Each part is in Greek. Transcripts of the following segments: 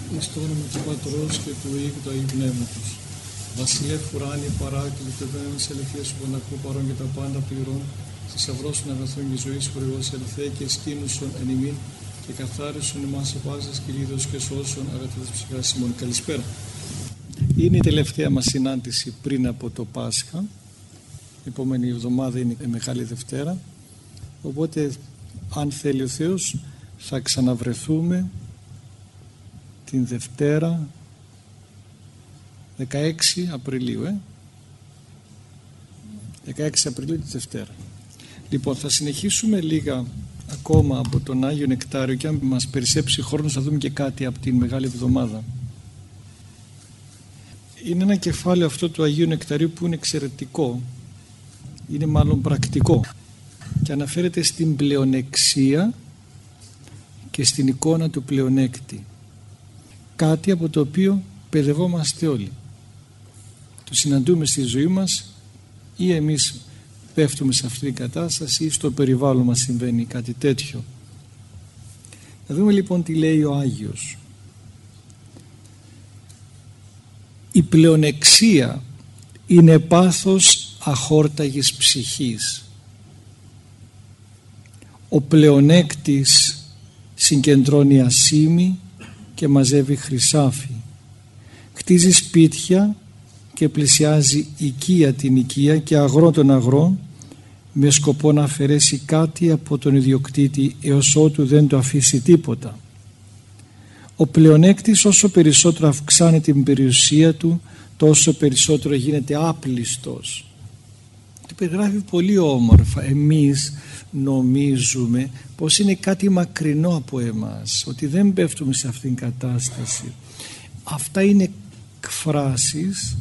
εις το όνομα του Πατρός και του Υιού και του Αγίου Πνεύματος. Βασιλεύ ουράνι παράκλητο και βαίνον της ελευθερίας σου πονακού παρών και τα πάντα πληρών, θησαυρός των αγαθών και ζωής χορηγός ελθέ και σκήνουσον εν ημίν και καθάρισον εμάς επάσας κυλίδος και σώσον αγαθές ψυχάς ημών. Καλησπέρα. Είναι η τελευταία μας συνάντηση πριν από το Πάσχα. Η επόμενη εβδομάδα είναι η Μεγάλη Δευτέρα. Οπότε, αν θέλει ο Θεός, θα ξαναβρεθούμε την Δευτέρα 16 Απριλίου 16 Απριλίου τη Δευτέρα. Λοιπόν, θα συνεχίσουμε λίγα ακόμα από τον Άγιο Νεκτάριο και αν μας περισσέψει χρόνος θα δούμε και κάτι από την Μεγάλη Εβδομάδα. Είναι ένα κεφάλαιο αυτό του Αγίου Νεκταρίου που είναι εξαιρετικό, είναι μάλλον πρακτικό και αναφέρεται στην πλεονεξία και στην εικόνα του πλεονέκτη. Κάτι από το οποίο παιδευόμαστε όλοι. Το συναντούμε στη ζωή μας ή εμείς πέφτουμε σε αυτήν την κατάσταση ή στο περιβάλλον μας συμβαίνει κάτι τέτοιο. Να δούμε λοιπόν τι λέει ο Άγιος. Η πλεονεξία είναι πάθος αχόρταγης ψυχής. Ο πλεονέκτης συγκεντρώνει ασήμι και μαζεύει χρυσάφι. Κτίζει σπίτια και πλησιάζει οικία την οικία και αγρό τον αγρό με σκοπό να αφαιρέσει κάτι από τον ιδιοκτήτη έως ότου δεν το αφήσει τίποτα. Ο πλεονέκτης όσο περισσότερο αυξάνει την περιουσία του τόσο περισσότερο γίνεται άπλιστος. Το περιγράφει πολύ όμορφα. Εμείς νομίζουμε πως είναι κάτι μακρινό από εμάς, ότι δεν πέφτουμε σε αυτήν την κατάσταση. Αυτά είναι εκφράσεις,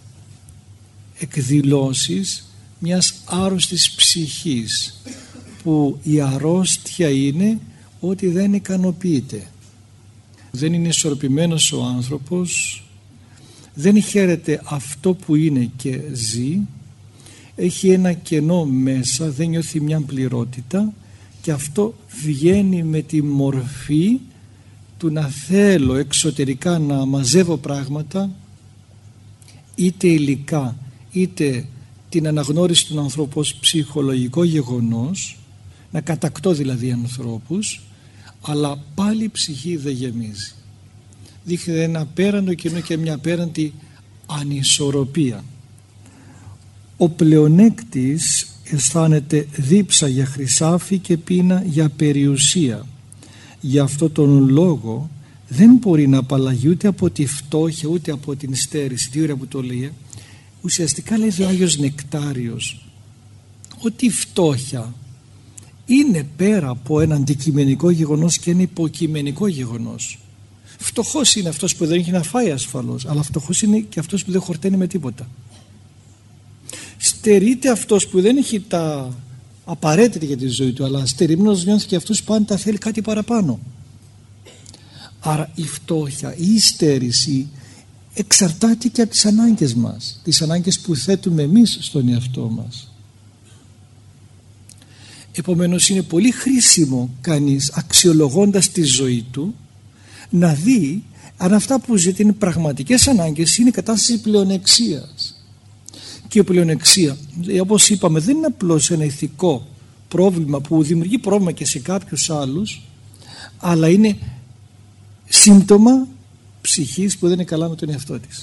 εκδηλώσεις μιας άρρωστης ψυχής, που η αρρώστια είναι ότι δεν ικανοποιείται. Δεν είναι ισορροπημένος ο άνθρωπος, δεν χαίρεται αυτό που είναι και ζει, έχει ένα κενό μέσα, δεν νιώθει μια πληρότητα και αυτό βγαίνει με τη μορφή του να θέλω εξωτερικά να μαζεύω πράγματα, είτε υλικά είτε την αναγνώριση των ανθρώπων ως ψυχολογικό γεγονός, να κατακτώ δηλαδή ανθρώπους, αλλά πάλι η ψυχή δεν γεμίζει. Δείχνει ένα απέραντο κενό και μια απέραντη ανισορροπία. Ο πλεονέκτης αισθάνεται δίψα για χρυσάφι και πείνα για περιουσία. Γι' αυτό τον λόγο δεν μπορεί να απαλλαγεί ούτε από τη φτώχεια ούτε από την στέρηση. Τι ωραία που το λέει. Ουσιαστικά λέει ο Άγιος Νεκτάριος ότι η φτώχεια είναι πέρα από ένα αντικειμενικό γεγονός και ένα υποκειμενικό γεγονός. Φτωχός είναι αυτός που δεν έχει να φάει ασφαλώς, αλλά φτωχός είναι και αυτός που δεν χορταίνει με τίποτα. Στερείται αυτός που δεν έχει τα απαραίτητα για τη ζωή του, αλλά στερημένος νιώθει και αυτός πάντα θέλει κάτι παραπάνω. Άρα η φτώχεια, η στέρηση εξαρτάται και από τις ανάγκες μας, τις ανάγκες που θέτουμε εμείς στον εαυτό μας. Επομένως είναι πολύ χρήσιμο κανείς, αξιολογώντας τη ζωή του, να δει αν αυτά που ζητεί είναι πραγματικές ανάγκες, είναι κατάσταση πλεονεξίας. Και η πλεονεξία, όπως είπαμε, δεν είναι απλώς ένα ηθικό πρόβλημα που δημιουργεί πρόβλημα και σε κάποιους άλλους, αλλά είναι σύμπτωμα ψυχής που δεν είναι καλά με τον εαυτό της.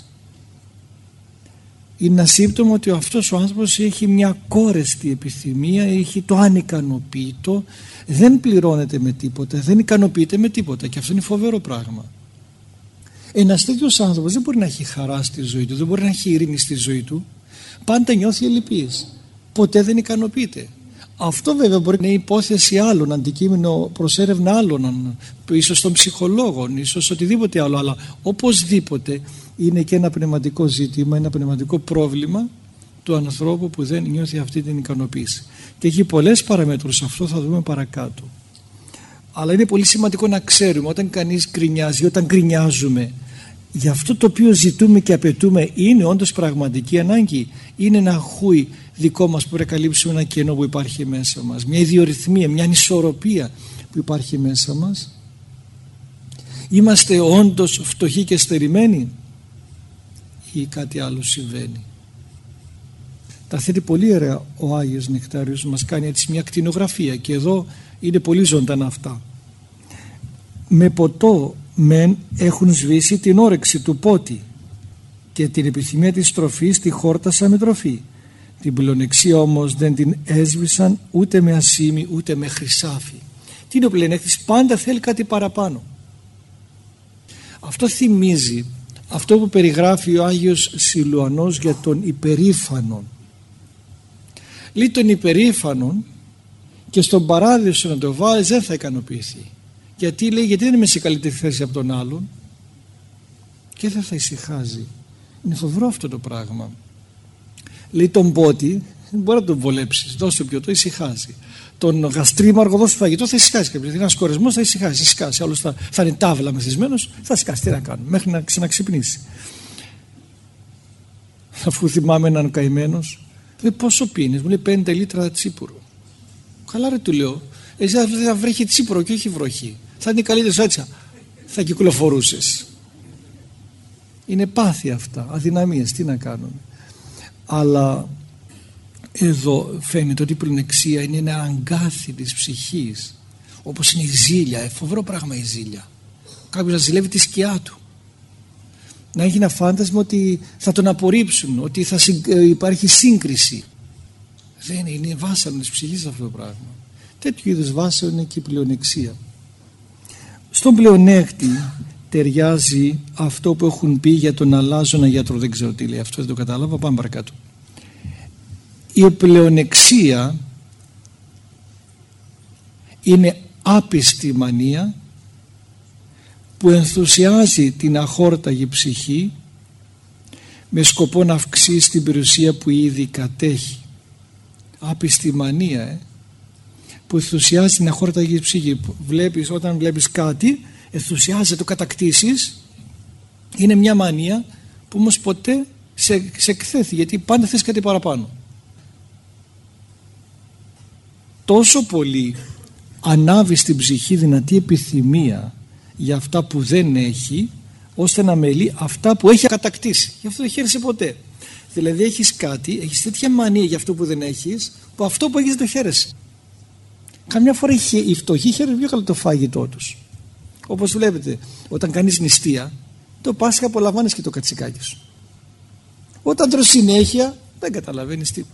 Είναι ένα σύμπτωμα ότι αυτός ο άνθρωπος έχει μια κόρεστη επιθυμία, έχει το ανικανοποιητό, δεν πληρώνεται με τίποτα, δεν ικανοποιείται με τίποτα, και αυτό είναι φοβερό πράγμα. Ένας τέτοιος άνθρωπος δεν μπορεί να έχει χαρά στη ζωή του, δεν μπορεί να έχει ειρήνη στη ζωή του, πάντα νιώθει ελλειπής, ποτέ δεν ικανοποιείται. Αυτό βέβαια μπορεί να είναι υπόθεση άλλων, αντικείμενο προς έρευνα άλλων, ίσως των ψυχολόγων, ίσως οτιδήποτε άλλο, αλλά οπωσδήποτε είναι και ένα πνευματικό ζήτημα, ένα πνευματικό πρόβλημα του ανθρώπου που δεν νιώθει αυτή την ικανοποίηση. Και έχει πολλές παραμέτρους, αυτό θα δούμε παρακάτω. Αλλά είναι πολύ σημαντικό να ξέρουμε όταν κανείς γκρινιάζει, όταν γκρινιάζουμε, για αυτό το οποίο ζητούμε και απαιτούμε είναι όντως πραγματική ανάγκη, είναι ένα χούι δικό μας που πρέπει να καλύψουμε ένα κενό που υπάρχει μέσα μας, μια ιδιορυθμία, μια ανισορροπία που υπάρχει μέσα μας, Είμαστε όντως φτωχοί και στερημένοι ή κάτι άλλο συμβαίνει? Τα θέτει πολύ ωραία ο Άγιος Νεκτάριος, μας κάνει έτσι μια κτηνογραφία και εδώ είναι πολύ ζωντανά αυτά. Με ποτό μεν έχουν σβήσει την όρεξη του πότη και την επιθυμία της τροφής τη χόρτασα με τροφή. Την πλεονεξία όμως δεν την έσβησαν ούτε με ασήμι ούτε με χρυσάφι. Τι είναι ο πλεονέκτης? Πάντα θέλει κάτι παραπάνω. Αυτό θυμίζει αυτό που περιγράφει ο Άγιος Σιλουανός για τον υπερήφανον. Λέει τον υπερήφανον και στον παράδεισο να το βάλεις δεν θα ικανοποιηθεί. Γιατί λέει? Γιατί δεν είμαι σε καλύτερη θέση από τον άλλον και δεν θα ησυχάζει. Είναι φοβερό αυτό το πράγμα. Λέει τον πότη δεν μπορεί να τον βολέψεις, δώσε το πιωτό, ησυχάζει. Τον γαστρίμαργο δώσε φαγητό, θα ησυχάσει κάποιος. Δηλαδή ένας κορεσμός θα ησυχάσει. Άλλος θα είναι τάβλα μεθυσμένος, θα ησυχάσει. Τι να κάνουμε, μέχρι να ξαναξυπνήσει. Αφού θυμάμαι έναν καημένος, λέει πόσο πίνεις? Μου λέει 5 λίτρα τσίπουρο. Καλά ρε, του λέω, εσύ θα βρέχει τσίπουρο και όχι βροχή. Θα είναι καλύτερο έτσι, θα κυκλοφορούσες. Είναι πάθη αυτά, αδυναμίες, τι να κάνουμε. Αλλά εδώ φαίνεται ότι η πλεονεξία είναι ένα αγκάθι της ψυχής, όπως είναι η ζήλια, φοβερό πράγμα η ζήλια. Κάποιος να ζηλεύει τη σκιά του, να έχει ένα φάντασμα ότι θα τον απορρίψουν, ότι θα υπάρχει σύγκριση. Δεν είναι βάσανο της ψυχής αυτό το πράγμα. Τέτοιου είδους βάσανο είναι και η πλεονεξία. Στον πλεονέκτη ταιριάζει αυτό που έχουν πει για τον αλλάζωνα γιατρό. Δεν ξέρω τι λέει αυτό, δεν το κατάλαβα. Πάμε παρακάτω. Η πλεονεξία είναι άπιστη μανία που ενθουσιάζει την αχόρταγη ψυχή με σκοπό να αυξήσει την περιουσία που ήδη κατέχει. Άπιστη μανία που ενθουσιάζει την αχόρταγη ψυχή. Όταν βλέπεις κάτι ενθουσιάζεται, το κατακτήσεις, είναι μια μανία που όμως ποτέ σε εκθέτει, γιατί πάντα θες κάτι παραπάνω. Τόσο πολύ ανάβει στην ψυχή δυνατή επιθυμία για αυτά που δεν έχει, ώστε να μελεί αυτά που έχει κατακτήσει. Γι' αυτό δεν χαίρεσαι ποτέ. Δηλαδή έχεις κάτι, έχεις τέτοια μανία για αυτό που δεν έχεις, που αυτό που έχεις δεν το χαίρεσαι. Καμιά φορά οι φτωχοί χαίρονται πιο καλό το φάγητό τους. Όπως βλέπετε, όταν κάνεις νηστεία, το Πάσχα απολαμβάνεις και το κατσικάκι σου. Όταν τρως συνέχεια, δεν καταλαβαίνεις τίποτα.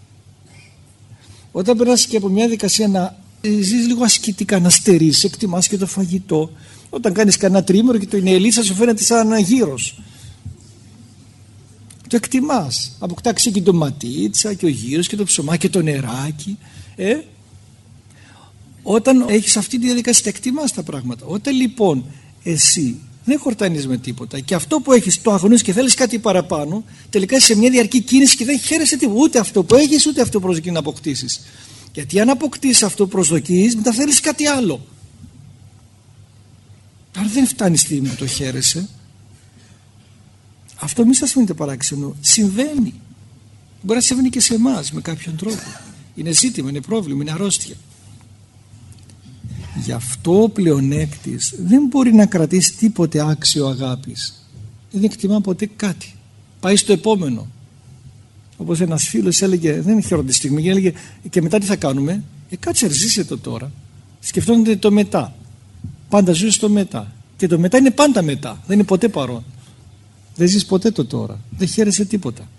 Όταν περάσεις και από μια δικασία να ζεις λίγο ασκητικά, να στερείς, εκτιμάς και το φαγητό. Όταν κάνεις κανένα τρίμηνο και το ελίτσα σου φαίνεται σαν ένα γύρος. Το εκτιμάς. Αποκτά και το ματίτσα και ο γύρος και το ψωμάκι και το νεράκι. Όταν έχεις αυτή τη διαδικασία, τα εκτιμάς τα πράγματα. Όταν λοιπόν εσύ δεν χορτάνεις με τίποτα και αυτό που έχεις το αγωνίζεις και θέλεις κάτι παραπάνω, τελικά είσαι σε μια διαρκή κίνηση και δεν χαίρεσαι τίποτα. Ούτε αυτό που έχεις, ούτε αυτό που προσδοκείς να αποκτήσεις. Γιατί αν αποκτήσεις αυτό που προσδοκείς, μετά θέλεις κάτι άλλο. Άρα δεν φτάνει στη στιγμή που το χαίρεσαι. Αυτό μη σας φαίνεται παράξενο. Συμβαίνει. Μπορεί να συμβαίνει και σε εμάς με κάποιον τρόπο. Είναι ζήτημα, είναι πρόβλημα, είναι αρρώστια. Γι' αυτό ο πλεονέκτης δεν μπορεί να κρατήσει τίποτε άξιο αγάπης. Δεν εκτιμά ποτέ κάτι. Πάει στο επόμενο. Όπως ένας φίλος έλεγε, δεν είχε τη στιγμή, και έλεγε και μετά τι θα κάνουμε? Κάτσε ζήσε το τώρα. Σκεφτόνται το μετά. Πάντα ζεις το μετά. Και το μετά είναι πάντα μετά. Δεν είναι ποτέ παρόν. Δεν ζεις ποτέ το τώρα. Δεν χαίρεσαι τίποτα.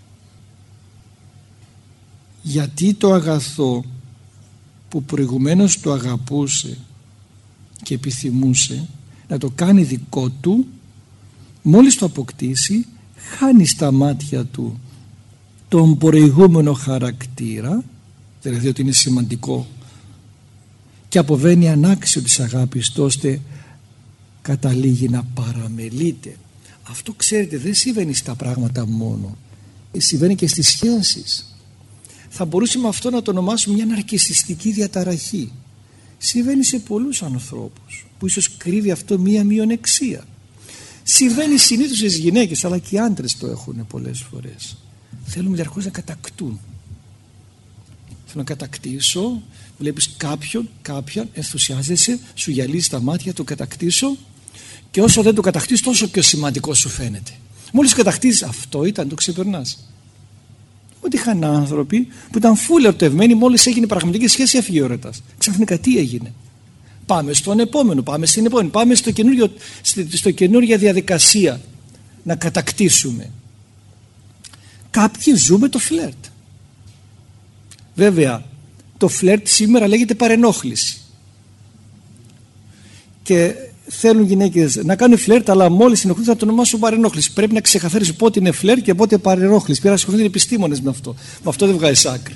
Γιατί το αγαθό που προηγουμένως το αγαπούσε και επιθυμούσε να το κάνει δικό του, μόλις το αποκτήσει, χάνει στα μάτια του τον προηγούμενο χαρακτήρα, δηλαδή ότι είναι σημαντικό, και αποβαίνει ανάξιο της αγάπης, ώστε καταλήγει να παραμελείται. Αυτό ξέρετε δεν συμβαίνει στα πράγματα μόνο, συμβαίνει και στις σχέσεις. Θα μπορούσαμε αυτό να το ονομάσουμε μια ναρκισσιστική διαταραχή. Συμβαίνει σε πολλούς ανθρώπους που ίσως κρύβει αυτό μια μειονεξία. Συμβαίνει συνήθως στις γυναίκες, αλλά και οι άντρες το έχουν πολλές φορές. Θέλουμε διαρκώς να κατακτούν. Θέλω να κατακτήσω. Βλέπεις κάποιον, ενθουσιάζεσαι, σου γυαλίζει τα μάτια, το κατακτήσω, Και όσο δεν το κατακτήσεις, τόσο πιο σημαντικό σου φαίνεται. Μόλις κατακτήσεις, αυτό ήταν, το ξεπερνάς. Ότι είχαν άνθρωποι που ήταν φουλ ερωτευμένοι, μόλις έγινε πραγματική σχέση, έφυγε ο έρωτας. Ξαφνικά τι έγινε? Πάμε στον επόμενο, πάμε στην επόμενη, πάμε στο καινούργια διαδικασία να κατακτήσουμε. Κάποιοι ζούμε το φλερτ. Βέβαια, το φλερτ σήμερα λέγεται παρενόχληση. Και θέλουν γυναίκες να κάνουν φλερτ, αλλά μόλις ενοχλούνται θα το ονομάσουν παρενόχληση. Πρέπει να ξεκαθαρίσουν πότε είναι φλερτ και πότε παρενόχληση. Πήρα να ασχοληθούν οι επιστήμονες με αυτό. Με αυτό δεν βγάζει άκρη.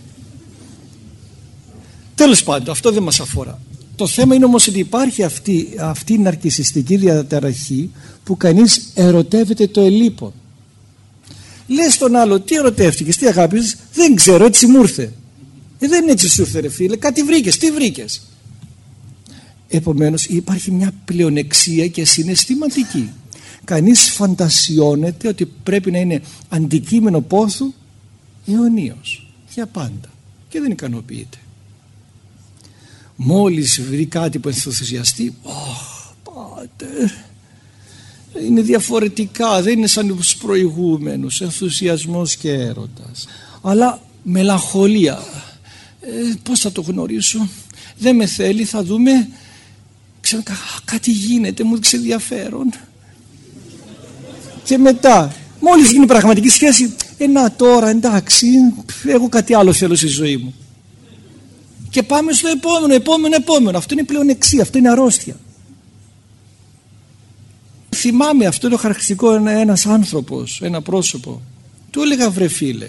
Τέλος πάντων, αυτό δεν μας αφορά. Το θέμα είναι όμως ότι υπάρχει αυτή η ναρκισσιστική διαταραχή που κανείς ερωτεύεται το ελίπον. Λες τον άλλο, τι ερωτεύτηκες, τι αγάπησες? Δεν ξέρω, έτσι μου ήρθε. Δεν έτσι σου ήρθε ρε φίλε, κάτι βρήκες, τι βρήκες? Επομένως υπάρχει μια πλεονεξία και συναισθηματική. Κανείς φαντασιώνεται ότι πρέπει να είναι αντικείμενο πόθου αιωνίως, για πάντα, και δεν ικανοποιείται. Μόλις βρει κάτι που ενθουσιαστεί, πάτερ, είναι διαφορετικά, δεν είναι σαν τους προηγούμενους, ενθουσιασμός και έρωτας, αλλά μελαγχολία. Πώς θα το γνωρίσω? Δεν με θέλει, θα δούμε. Ξέρω, κάτι γίνεται, μου δείξε ενδιαφέρον. Και μετά, μόλις γίνει πραγματική σχέση, να τώρα εντάξει, έχω κάτι άλλο θέλω στη ζωή μου. Και πάμε στο επόμενο. Αυτό είναι πλεονεξία, αυτό είναι αρρώστια. Θυμάμαι, αυτό είναι χαρακτηριστικό, ένας άνθρωπος, ένα πρόσωπο. Του έλεγα, βρε φίλε,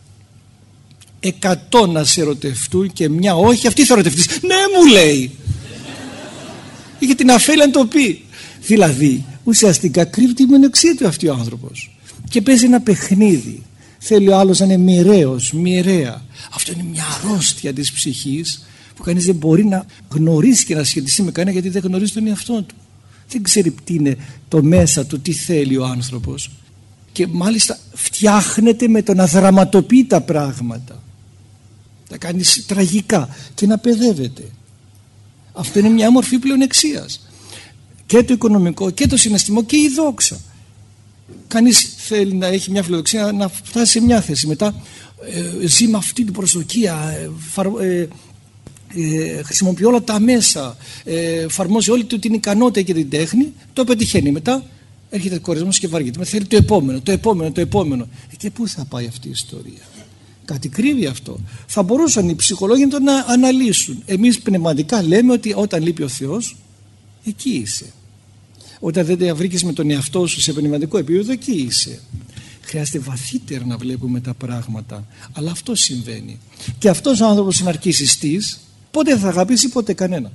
100 να σε ερωτευτούν και μια όχι, αυτή θα ερωτευτείς. Ναι, μου λέει. Είχε την αφέλεια να το πει. Δηλαδή, ουσιαστικά κρύβει τη μειονεξία του αυτή ο άνθρωπος. Και παίζει ένα παιχνίδι. Θέλει ο άλλος να είναι μοιραίος, μοιραία. Αυτό είναι μια αρρώστια της ψυχής που κανείς δεν μπορεί να γνωρίσει και να σχετιστεί με κανένα, γιατί δεν γνωρίζει τον εαυτό του. Δεν ξέρει τι είναι το μέσα του, τι θέλει ο άνθρωπος. Και μάλιστα φτιάχνεται με το να δραματοποιεί τα πράγματα. Τα κάνει τραγικά και να παιδεύεται. Αυτό είναι μια μορφή πλεονεξίας. Και το οικονομικό και το συναισθηματικό και η δόξα. Κανείς θέλει να έχει μια φιλοδοξία να φτάσει σε μια θέση. Μετά ζει με αυτή την προσδοκία, χρησιμοποιεί όλα τα μέσα, εφαρμόζει όλη του την ικανότητα και την τέχνη, το πετυχαίνει. Μετά έρχεται κορεσμός και βαριέται. Μετά θέλει το επόμενο. Και πού θα πάει αυτή η ιστορία? Κάτι κρύβει αυτό. Θα μπορούσαν οι ψυχολόγοι να το αναλύσουν. Εμείς πνευματικά λέμε ότι όταν λείπει ο Θεός, εκεί είσαι. Όταν δεν τα βρήκες με τον εαυτό σου σε πνευματικό επίπεδο, εκεί είσαι. Χρειάζεται βαθύτερα να βλέπουμε τα πράγματα. Αλλά αυτό συμβαίνει. Και αυτός ο άνθρωπος είναι ναρκισσιστής, πότε θα αγαπήσει, πότε κανένα.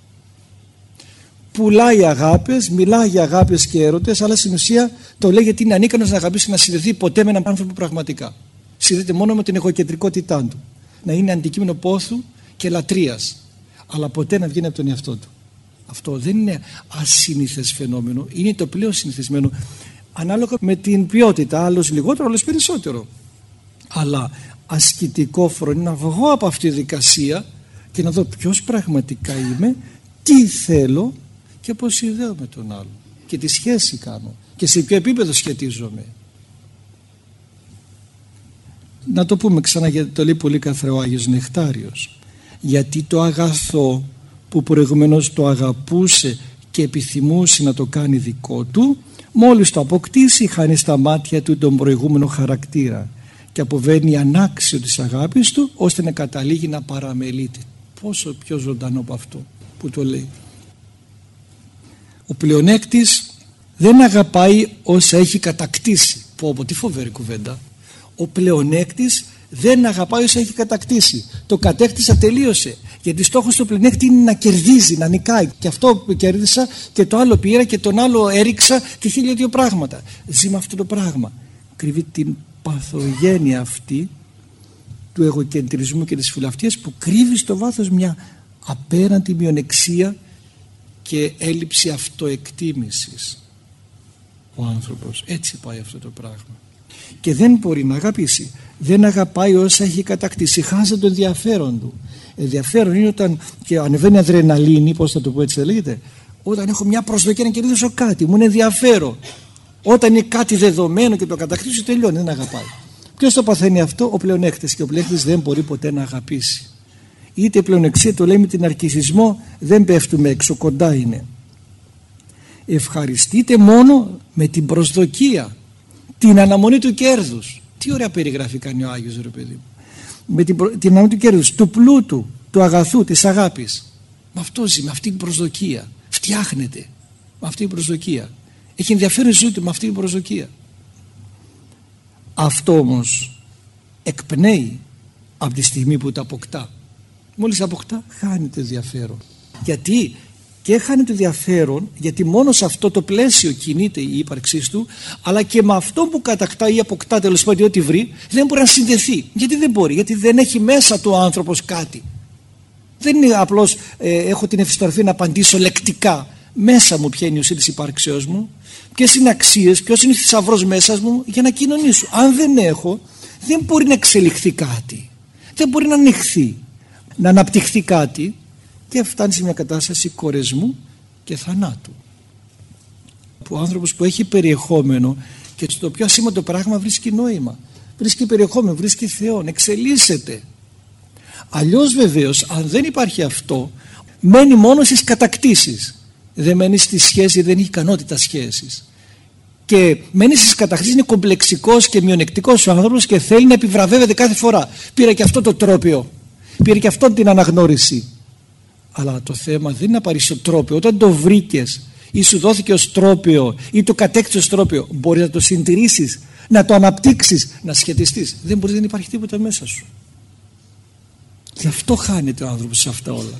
Πουλάει αγάπες, μιλάει για αγάπες και έρωτες, αλλά στην ουσία το λέει γιατί είναι ανίκανος να αγαπήσει, να συνδεθεί ποτέ με έναν άνθρωπο πραγματικά. Συνδέεται μόνο με την εγωκεντρικότητά του. Να είναι αντικείμενο πόθου και λατρείας, αλλά ποτέ να βγαίνει από τον εαυτό του. Αυτό δεν είναι ασύνηθες φαινόμενο, είναι το πλέον συνηθισμένο, ανάλογα με την ποιότητα, άλλος λιγότερο, άλλος περισσότερο. Αλλά ασκητικό φρονεί να βγω από αυτή τη δικασία και να δω ποιος πραγματικά είμαι, τι θέλω και πώς συνδέω με τον άλλο και τι σχέση κάνω και σε ποιο επίπεδο σχετίζομαι. Να το πούμε ξανά, γιατί το λέει πολύ καθαρά ο Άγιος Νεκτάριος. Γιατί το αγαθό που προηγουμένως το αγαπούσε και επιθυμούσε να το κάνει δικό του, μόλις το αποκτήσει χάνει στα μάτια του τον προηγούμενο χαρακτήρα και αποβαίνει ανάξιο της αγάπης του, ώστε να καταλήγει να παραμελείται. Πόσο πιο ζωντανό από αυτό που το λέει. Ο πλεονέκτης δεν αγαπάει όσα έχει κατακτήσει. Πω τι φοβερή κουβέντα. Ο πλεονέκτης δεν αγαπάει όσα έχει κατακτήσει. Το κατέκτησα, τελείωσε. Γιατί στόχος του πλεονέκτη είναι να κερδίζει, να νικάει. Και αυτό που κέρδισα και το άλλο πήρα και τον άλλο έριξα και 1002 πράγματα. Ζει με αυτό το πράγμα. Κρύβει την παθογένεια αυτή του εγωκεντρισμού και της φιλαυτίας, που κρύβει στο βάθος μια απέραντη μειονεξία και έλλειψη αυτοεκτίμησης. Ο άνθρωπος έτσι πάει αυτό το πράγμα. Και δεν μπορεί να αγαπήσει. Δεν αγαπάει όσα έχει κατακτήσει. Χάζει το ενδιαφέρον του. Ενδιαφέρον είναι όταν και ανεβαίνει αδρεναλίνη, πώς θα το πω, έτσι λέγεται, Όταν έχω μια προσδοκία να κερδίσω κάτι, μου είναι ενδιαφέρον. Όταν είναι κάτι δεδομένο και το κατακτήσω, τελειώνει, δεν αγαπάει. Ποιος το παθαίνει αυτό? Ο πλεονέκτης. Και ο πλεονέκτης δεν μπορεί ποτέ να αγαπήσει. Είτε πλεονεξία το λέμε την αρκισισμό, δεν πέφτουμε έξω, κοντά είναι. Ευχαριστείτε μόνο με την προσδοκία, την αναμονή του κέρδους. Τι ωραία περιγραφή κάνει ο Άγιος, ρε παιδί μου. Με την αναμονή του κέρδους, του πλούτου, του αγαθού, της αγάπης. Με αυτό ζει, με αυτή την προσδοκία. Φτιάχνεται με αυτή την προσδοκία. Έχει ενδιαφέρον η ζωή του με αυτή την προσδοκία. Αυτό όμως εκπνέει από τη στιγμή που το αποκτά. Μόλις αποκτά, χάνει το ενδιαφέρον. Γιατί? Και χάνει το ενδιαφέρον γιατί μόνο σε αυτό το πλαίσιο κινείται η ύπαρξή του, αλλά και με αυτό που κατακτά ή αποκτά, τέλος πάντων, ό,τι βρει, δεν μπορεί να συνδεθεί. Γιατί δεν μπορεί? Γιατί δεν έχει μέσα του ο άνθρωπος κάτι. Δεν είναι απλώς έχω την ευστροφή να απαντήσω λεκτικά. Μέσα μου ποια είναι η ουσία της υπάρξεώς μου, ποιες είναι οι αξίες, ποιος είναι ο θησαυρός μέσα μου για να κοινωνήσω. Αν δεν έχω, δεν μπορεί να εξελιχθεί κάτι, δεν μπορεί να ανοιχθεί, να αναπτυχθεί κάτι, και φτάνει σε μια κατάσταση κορεσμού και θανάτου. Ο άνθρωπος που έχει περιεχόμενο και στο πιο ασήμαντο πράγμα βρίσκει νόημα, βρίσκει περιεχόμενο, βρίσκει Θεόν, εξελίσσεται. Αλλιώς βεβαίως, αν δεν υπάρχει αυτό, μένει μόνο στις κατακτήσεις. Δεν μένει στη σχέση, δεν έχει ικανότητα σχέσης. Και μένει στις κατακτήσεις, είναι κομπλεξικός και μειονεκτικός ο άνθρωπος και θέλει να επιβραβεύεται κάθε φορά. Πήρα και αυτό το τρόπαιο, πήρε και αυτό την αναγνώριση. Αλλά το θέμα δεν είναι να πάρεις το τρόπαιο. Όταν το βρήκες ή σου δόθηκε ως τρόπαιο ή το κατέκτησες ως τρόπαιο, μπορείς να το συντηρήσεις, να το αναπτύξεις, να σχετιστείς. Δεν μπορείς, δεν υπάρχει τίποτα μέσα σου. Γι' αυτό χάνεται ο άνθρωπος σε αυτά όλα.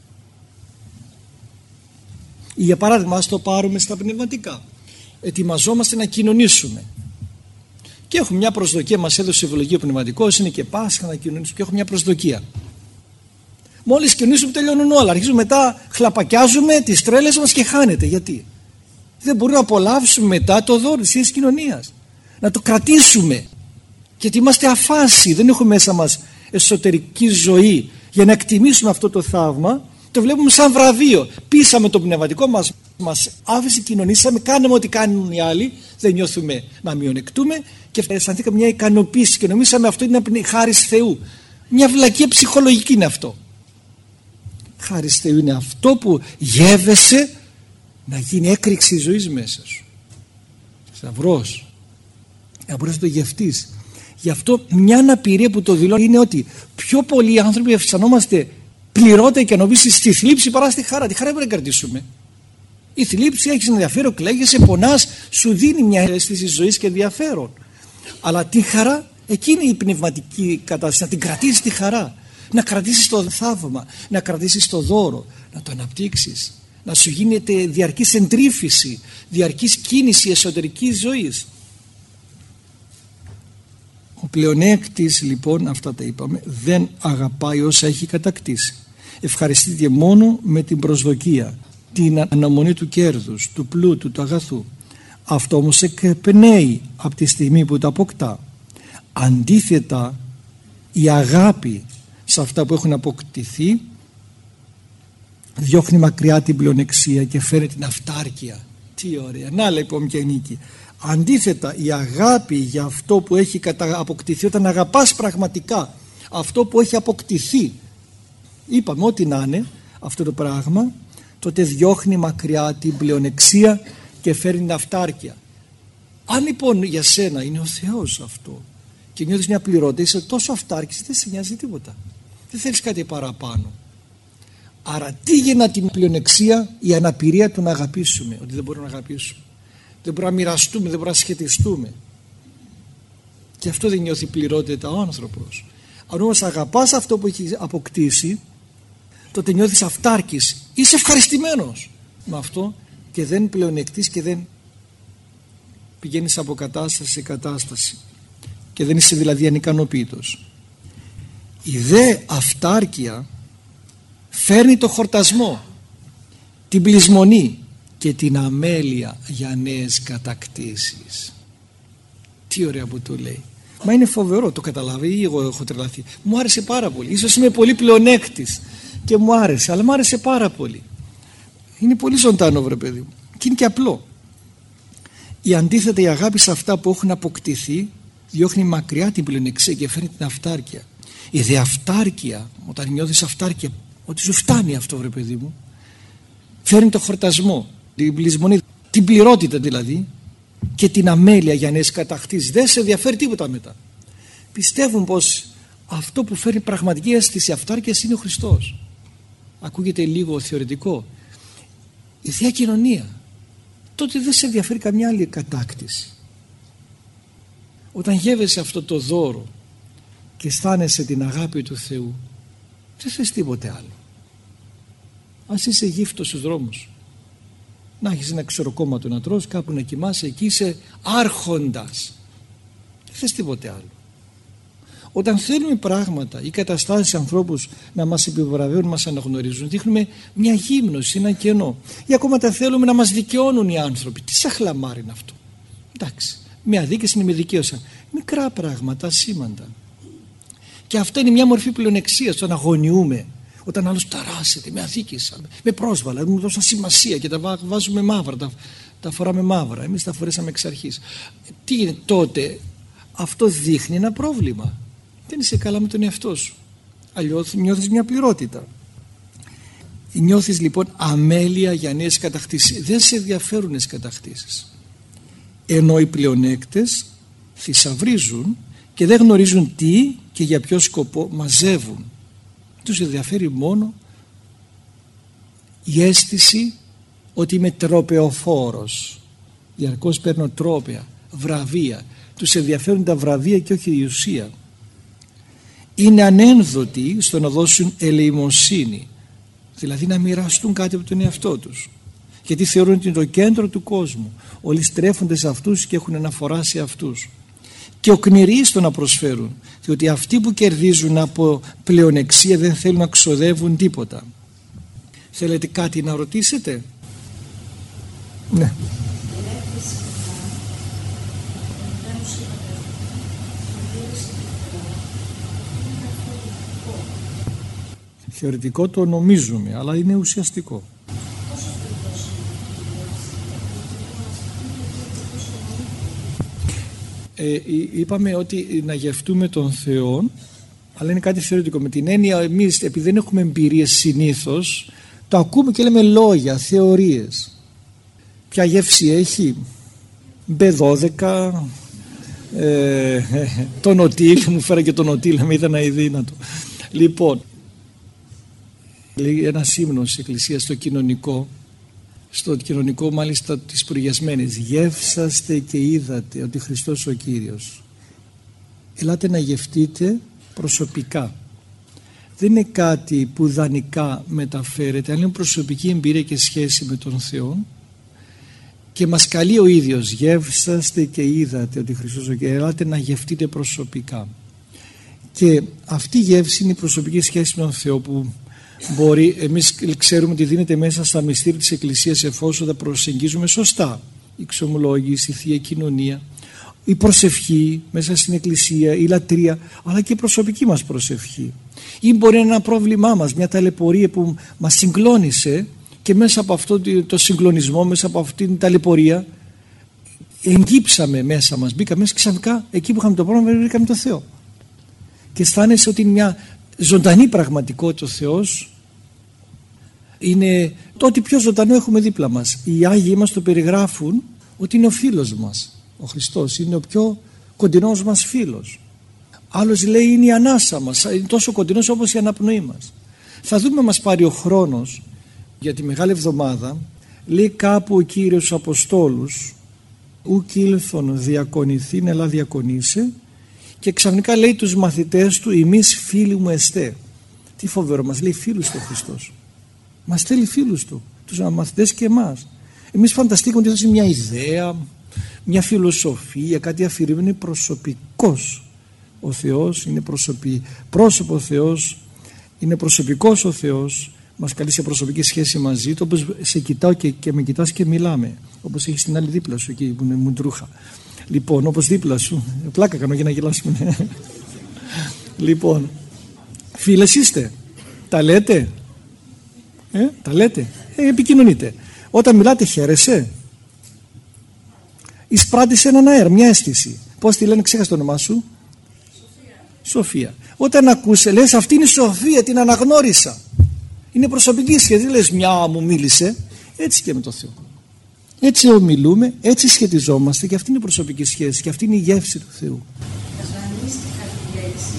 Για παράδειγμα, ας το πάρουμε στα πνευματικά. Ετοιμαζόμαστε να κοινωνήσουμε και έχουμε μια προσδοκία, μας έδωσε ευλογία πνευματικός, είναι και Πάσχα να κοινωνήσουμε και έχουμε μια προσδοκία. Μόλις κοινωνήσουμε τελειώνουν όλα, αρχίζουμε μετά, χλαπακιάζουμε τις τρέλες μας και χάνεται. Γιατί? Δεν μπορούμε να απολαύσουμε μετά το δώρο της κοινωνίας, να το κρατήσουμε, γιατί είμαστε αφάσιοι, δεν έχουμε μέσα μας εσωτερική ζωή για να εκτιμήσουμε αυτό το θαύμα. Το βλέπουμε σαν βραβείο. Πείσαμε το πνευματικό μας άφησε, κοινωνήσαμε, κάναμε ό,τι κάνουν οι άλλοι, δεν νιώθουμε να μειονεκτούμε και αισθανθήκαμε μια ικανοποίηση και νομίσαμε αυτό είναι χάρις Θεού. Μια βλακεία ψυχολογική είναι αυτό. Χάρις Θεού είναι αυτό που γεύεσαι να γίνει έκρηξη ζωής μέσα σου. Σταυρός. Να μπορείς να το γευτείς. Γι' αυτό μια αναπηρία που το δηλώνει είναι ότι πιο πολλοί άνθρωποι αισθανόμαστε πληρώνεται και νομίζει στη θλίψη παρά στη χαρά. Τη χαρά πρέπει να κρατήσουμε. Η θλίψη έχει ενδιαφέρον, κλαίγεσαι, πονάς, σου δίνει μια αίσθηση ζωής και ενδιαφέρον. Αλλά τη χαρά, εκείνη η πνευματική κατάσταση, να την κρατήσεις τη χαρά, να κρατήσεις το θαύμα, να κρατήσεις το δώρο, να το αναπτύξεις, να σου γίνεται διαρκής εντρύφηση, διαρκής κίνηση εσωτερικής ζωής. Ο πλεονέκτης λοιπόν, αυτά τα είπαμε, δεν αγαπάει όσα έχει κατακτήσει. Ευχαριστείτε μόνο με την προσδοκία, την αναμονή του κέρδους, του πλούτου, του αγαθού. Αυτό όμως εκπνέει από τη στιγμή που το αποκτά. Αντίθετα, η αγάπη σε αυτά που έχουν αποκτηθεί διώχνει μακριά την πλεονεξία και φέρει την αυτάρκεια. Τι ωραία, να λοιπόν και νίκη. Αντίθετα, η αγάπη για αυτό που έχει αποκτηθεί, όταν αγαπάς πραγματικά αυτό που έχει αποκτηθεί, είπαμε ό,τι να είναι αυτό το πράγμα, τότε διώχνει μακριά την πλεονεξία και φέρνει την αυτάρκεια. Αν λοιπόν για σένα είναι ο Θεός αυτό και νιώθεις μια πληρότητα, είσαι τόσο αυτάρκης, δεν σε νοιάζει τίποτα, δεν θέλεις κάτι παραπάνω. Άρα τι γεννά την πλεονεξία? Η αναπηρία του να αγαπήσουμε, ότι δεν μπορούμε να αγαπήσουμε, δεν μπορούμε να μοιραστούμε, δεν μπορούμε να σχετιστούμε, και αυτό δεν νιώθει πληρότητα ο άνθρωπος. Αν όμως αγαπάς αυτό που έχει αποκτήσει, τότε νιώθεις αυτάρκης, είσαι ευχαριστημένος με αυτό και δεν πλεονεκτείς και δεν πηγαίνεις από κατάσταση σε κατάσταση και δεν είσαι δηλαδή ανικανοποίητος. Η δε αυτάρκεια φέρνει το χορτασμό, την πλεισμονή και την αμέλεια για νέες κατακτήσεις. Τι ωραία που το λέει. Μα είναι φοβερό, το καταλάβει ή εγώ έχω τρελαθεί? Μου άρεσε πάρα πολύ. Ίσως είμαι πολύ πλεονέκτης και μου άρεσε, αλλά μου άρεσε πάρα πολύ. Είναι πολύ ζωντανό, βρε παιδί μου, και είναι και απλό. Η αντίθετα, η αγάπη σε αυτά που έχουν αποκτηθεί διώχνει μακριά την πλεονεξία και φέρνει την αυτάρκεια. Η δε αυτάρκεια, όταν νιώθεις αυτάρκεια, ότι σου φτάνει αυτό, βρε παιδί μου, φέρνει το χορτασμό, την πλεισμονή, την πληρότητα δηλαδή, και την αμέλεια για να είσαι κατακτήσεις. Δεν σε ενδιαφέρει τίποτα μετά. Πιστεύουν πως αυτό που φέρνει πραγματική αίσθηση αυτάρκειας είναι ο Χριστός. Ακούγεται λίγο θεωρητικό. Η Θεία Κοινωνία. Τότε δεν σε ενδιαφέρει καμιά άλλη κατάκτηση. Όταν γεύεσαι αυτό το δώρο και αισθάνεσαι την αγάπη του Θεού, δεν θες τίποτε άλλο. Ας είσαι γύφτος στους δρόμους, να έχεις ένα ξεροκόμματο να τρως, κάπου να κοιμάσαι, εκεί είσαι άρχοντας. Δεν θες τίποτε άλλο. Όταν θέλουμε πράγματα ή καταστάσεις ανθρώπους να μας επιβραβεύουν, μας αναγνωρίζουν, δείχνουμε μια γύμνωση, ένα κενό. Ή ακόμα τα θέλουμε να μας δικαιώνουν οι άνθρωποι. Τι σαν χλαμάρι είναι αυτό. Εντάξει, με αδίκησαν ή με δικαίωσαν. Μικρά πράγματα, ασήμαντα. Και αυτό είναι μια μορφή πλεονεξίας, το να αγωνιούμε. Όταν άλλος ταράσσεται, με αδίκησαν, με πρόσβαλα, μου δώσαν σημασία και τα βάζουμε μαύρα, τα φοράμε μαύρα. Εμείς τα φορέσαμε εξ αρχής. Τι είναι τότε? Αυτό δείχνει ένα πρόβλημα. Δεν είσαι καλά με τον εαυτό σου. Αλλιώς νιώθεις μια πληρότητα. Νιώθεις λοιπόν αμέλεια για νέες κατακτήσεις. Δεν σε ενδιαφέρουν νέες κατακτήσεις. Ενώ οι πλεονέκτες θησαυρίζουν και δεν γνωρίζουν τι και για ποιο σκοπό μαζεύουν. Τους ενδιαφέρει μόνο η αίσθηση ότι είμαι τροπεοφόρος. Διαρκώς παίρνω τρόπαια, βραβεία. Τους ενδιαφέρουν τα βραβεία και όχι η ουσία. Είναι ανένδοτοι στο να δώσουν ελεημοσύνη, δηλαδή να μοιραστούν κάτι από τον εαυτό τους, γιατί θεωρούν ότι είναι το κέντρο του κόσμου, όλοι στρέφονται σε αυτούς και έχουν αναφορά σε αυτούς, και οκνηροί στο να προσφέρουν, διότι αυτοί που κερδίζουν από πλεονεξία δεν θέλουν να ξοδεύουν τίποτα. Θέλετε κάτι να ρωτήσετε? Ναι. Θεωρητικό το νομίζουμε, αλλά είναι ουσιαστικό. Είπαμε ότι να γευτούμε τον Θεό, αλλά είναι κάτι θεωρητικό. Με την έννοια, εμείς επειδή δεν έχουμε εμπειρίες συνήθως, το ακούμε και λέμε λόγια, θεωρίες. Ποια γεύση έχει? B12, το νοτήλ, μου φέρα και το νοτήλ, με ήταν αδύνατο. Λοιπόν, λέει ένα ύμνος της Εκκλησίας στο κοινωνικό μάλιστα τις προγιασμένες: γεύσαστε και είδατε ότι Χριστός ο Κύριος. Ελάτε να γευτείτε προσωπικά. Δεν είναι κάτι που δανεικά μεταφέρεται, αλλά είναι προσωπική εμπειρία και σχέση με τον Θεό, και μας καλεί ο ίδιος: γεύσαστε και είδατε ότι Χριστός ο Κύριος. Ελάτε να γευτείτε προσωπικά. Και αυτή η γεύση είναι η προσωπική σχέση με τον Θεό, που μπορεί, εμείς ξέρουμε ότι δίνεται μέσα στα μυστήρια της Εκκλησίας εφόσον τα προσεγγίζουμε σωστά. Η ξομολόγηση, η Θεία Κοινωνία, η προσευχή μέσα στην Εκκλησία, η λατρεία, αλλά και η προσωπική μας προσευχή. Ή μπορεί να είναι ένα πρόβλημά μας, μια ταλαιπωρία που μας συγκλώνησε, και μέσα από αυτό το συγκλονισμό, μέσα από αυτήν την ταλαιπωρία, εγκύψαμε μέσα μας, μπήκαμε μέσα, ξαφνικά εκεί που είχαμε το πρόβλημα βρήκαμε το Θεό. Και αισθάνεσαι ότι είναι μια ζωντανή πραγματικότητα ο Θεός, είναι το ότι πιο ζωντανό έχουμε δίπλα μας. Οι Άγιοι μας το περιγράφουν ότι είναι ο φίλος μας. Ο Χριστός είναι ο πιο κοντινός μας φίλος. Άλλος λέει είναι η ανάσα μας, είναι τόσο κοντινός όπως η αναπνοή μας. Θα δούμε, μας πάρει ο χρόνος για τη Μεγάλη Εβδομάδα. Λέει κάπου ο Κύριος στους Αποστόλους: ουκ ήλθον διακονηθήν, αλλά διακονήσε. Και ξαφνικά λέει τους μαθητές του: εμείς φίλοι μου εστέ. Τι φοβερό, μας λέει φίλους του Χριστός. Μας θέλει φίλους του, τους μαθητές και εμάς. Εμείς φανταστήκαμε ότι θα είναι μια ιδέα, μια φιλοσοφία, κάτι αφηρημένο. Είναι προσωπικός ο Θεός, είναι πρόσωπο ο Θεός, είναι προσωπικός ο Θεός. Μας καλεί σε προσωπική σχέση μαζί του, όπως σε κοιτάω και με κοιτάς και μιλάμε, όπως έχεις την άλλη δίπλα σου εκεί που είναι μουντρούχα. Λοιπόν, όπως δίπλα σου, πλάκα κάνω για να γελάσουμε. Λοιπόν, φίλες είστε, τα λέτε, τα λέτε, επικοινωνείτε. Όταν μιλάτε χαίρεσαι. Εισπράττεις έναν αέρα, μια αίσθηση. Πώς τη λένε, ξέχασε το όνομά σου? Σοφία. Όταν ακούσε, λες αυτή είναι η Σοφία, την αναγνώρισα. Είναι προσωπική σχέση, δεν λες μια μου μίλησε. Έτσι και με το Θεό. Έτσι ομιλούμε, έτσι σχετιζόμαστε και αυτή είναι η προσωπική σχέση και αυτή είναι η γεύση του Θεού. Καζανίστηκα τη γεύση,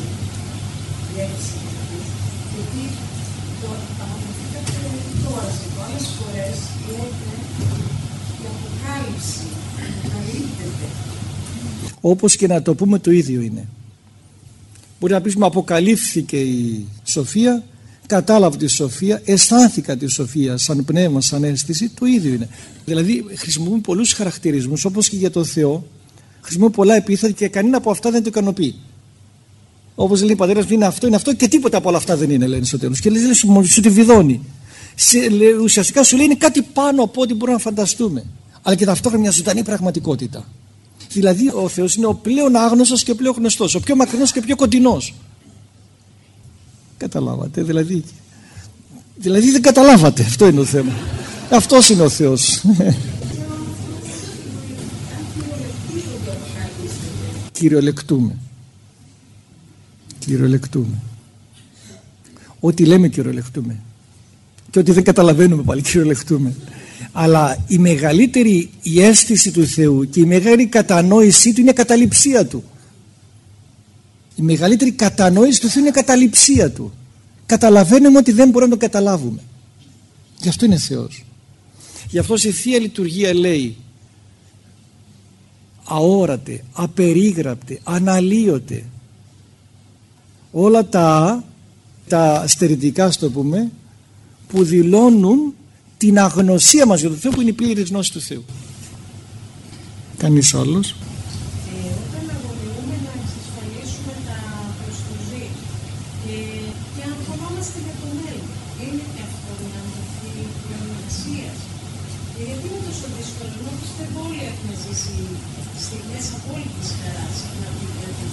γιατί το αποφασίσατε τώρα σε πολλές φορές λέτε η αποκάλυψη, καλύπτεται. Όπως και να το πούμε το ίδιο είναι. Μπορεί να πεις, αποκαλύφθηκε η Σοφία, κατάλαβα τη Σοφία, αισθάνθηκα τη Σοφία σαν πνεύμα, σαν αίσθηση, το ίδιο είναι. Δηλαδή χρησιμοποιούμε πολλούς χαρακτηρισμούς, όπως και για τον Θεό χρησιμοποιούμε πολλά επίθετα και κανένα από αυτά δεν το ικανοποιεί. Όπως λέει ο πατέρας, είναι αυτό και τίποτα από όλα αυτά δεν είναι, λένε στο τέλος. Και λέει σου τη βιδώνει. Ουσιαστικά σου λέει είναι κάτι πάνω από ό,τι μπορούμε να φανταστούμε, αλλά και ταυτόχρονα μια ζωντανή πραγματικότητα. Δηλαδή ο Θεός είναι ο πλέον άγνωστος και ο πλέον γνωστός, ο πιο μακρινός και ο πιο κοντινός. Καταλάβατε, δηλαδή δεν καταλάβατε, αυτό είναι το θέμα. Αυτός είναι ο Θεός. Κυριολεκτούμε. Ό,τι λέμε κυριολεκτούμε. Και ό,τι δεν καταλαβαίνουμε πάλι κυριολεκτούμε. Αλλά η μεγαλύτερη η αίσθηση του Θεού και η μεγαλύτερη κατανόησή του είναι η καταληψία του. Η μεγαλύτερη κατανόηση του Θεού είναι η καταληψία του. Καταλαβαίνουμε ότι δεν μπορούμε να το καταλάβουμε. Γι' αυτό είναι Θεός. Γι' αυτό η Θεία Λειτουργία λέει αόρατε, απερίγραπτε, αναλύωτε. Όλα τα στερητικά, στο πούμε, που δηλώνουν την αγνωσία μας για τον Θεό, που είναι η πλήρη γνώση του Θεού. Κανείς άλλος? Όταν αγωνιούμε να εξασφαλίσουμε τα προστοζή και αν φοβάμαστε για το μέλλον, είναι και αυτό να αντιθεί πλέον αξίας. Γιατί είναι τόσο δύσκολο, ενώ πιστεύω όλοι έχουμε ζήσει στιγμές απόλυτης χαράς να δείτε.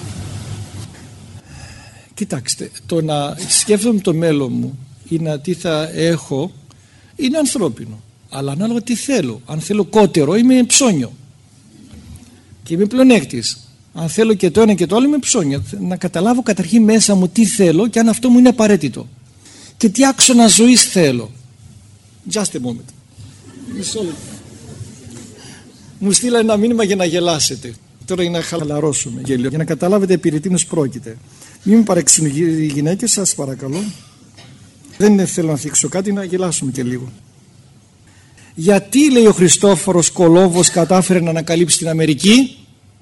Κοιτάξτε, το να σκέφτομαι το μέλλον μου ή τι θα έχω είναι ανθρώπινο, αλλά ανάλογα τι θέλω. Αν θέλω κότερο είμαι ψώνιο και είμαι πλεονέκτης. Αν θέλω και το ένα και το άλλο είμαι ψώνιο. Να καταλάβω καταρχήν μέσα μου τι θέλω και αν αυτό μου είναι απαραίτητο και τι άξονα ζωής θέλω. Just a moment. Μισό λεπτό. Μου στείλα ένα μήνυμα για να γελάσετε. Τώρα για να χαλαρώσουμε γέλιο, για να καταλάβετε περί τίνος πρόκειται. Μην με παρεξηγούν οι γυναίκες, σας παρακαλώ. Δεν θέλω να θίξω κάτι, να γελάσουμε και λίγο. Γιατί, λέει ο Χριστόφορος Κολόβος, κατάφερε να ανακαλύψει την Αμερική?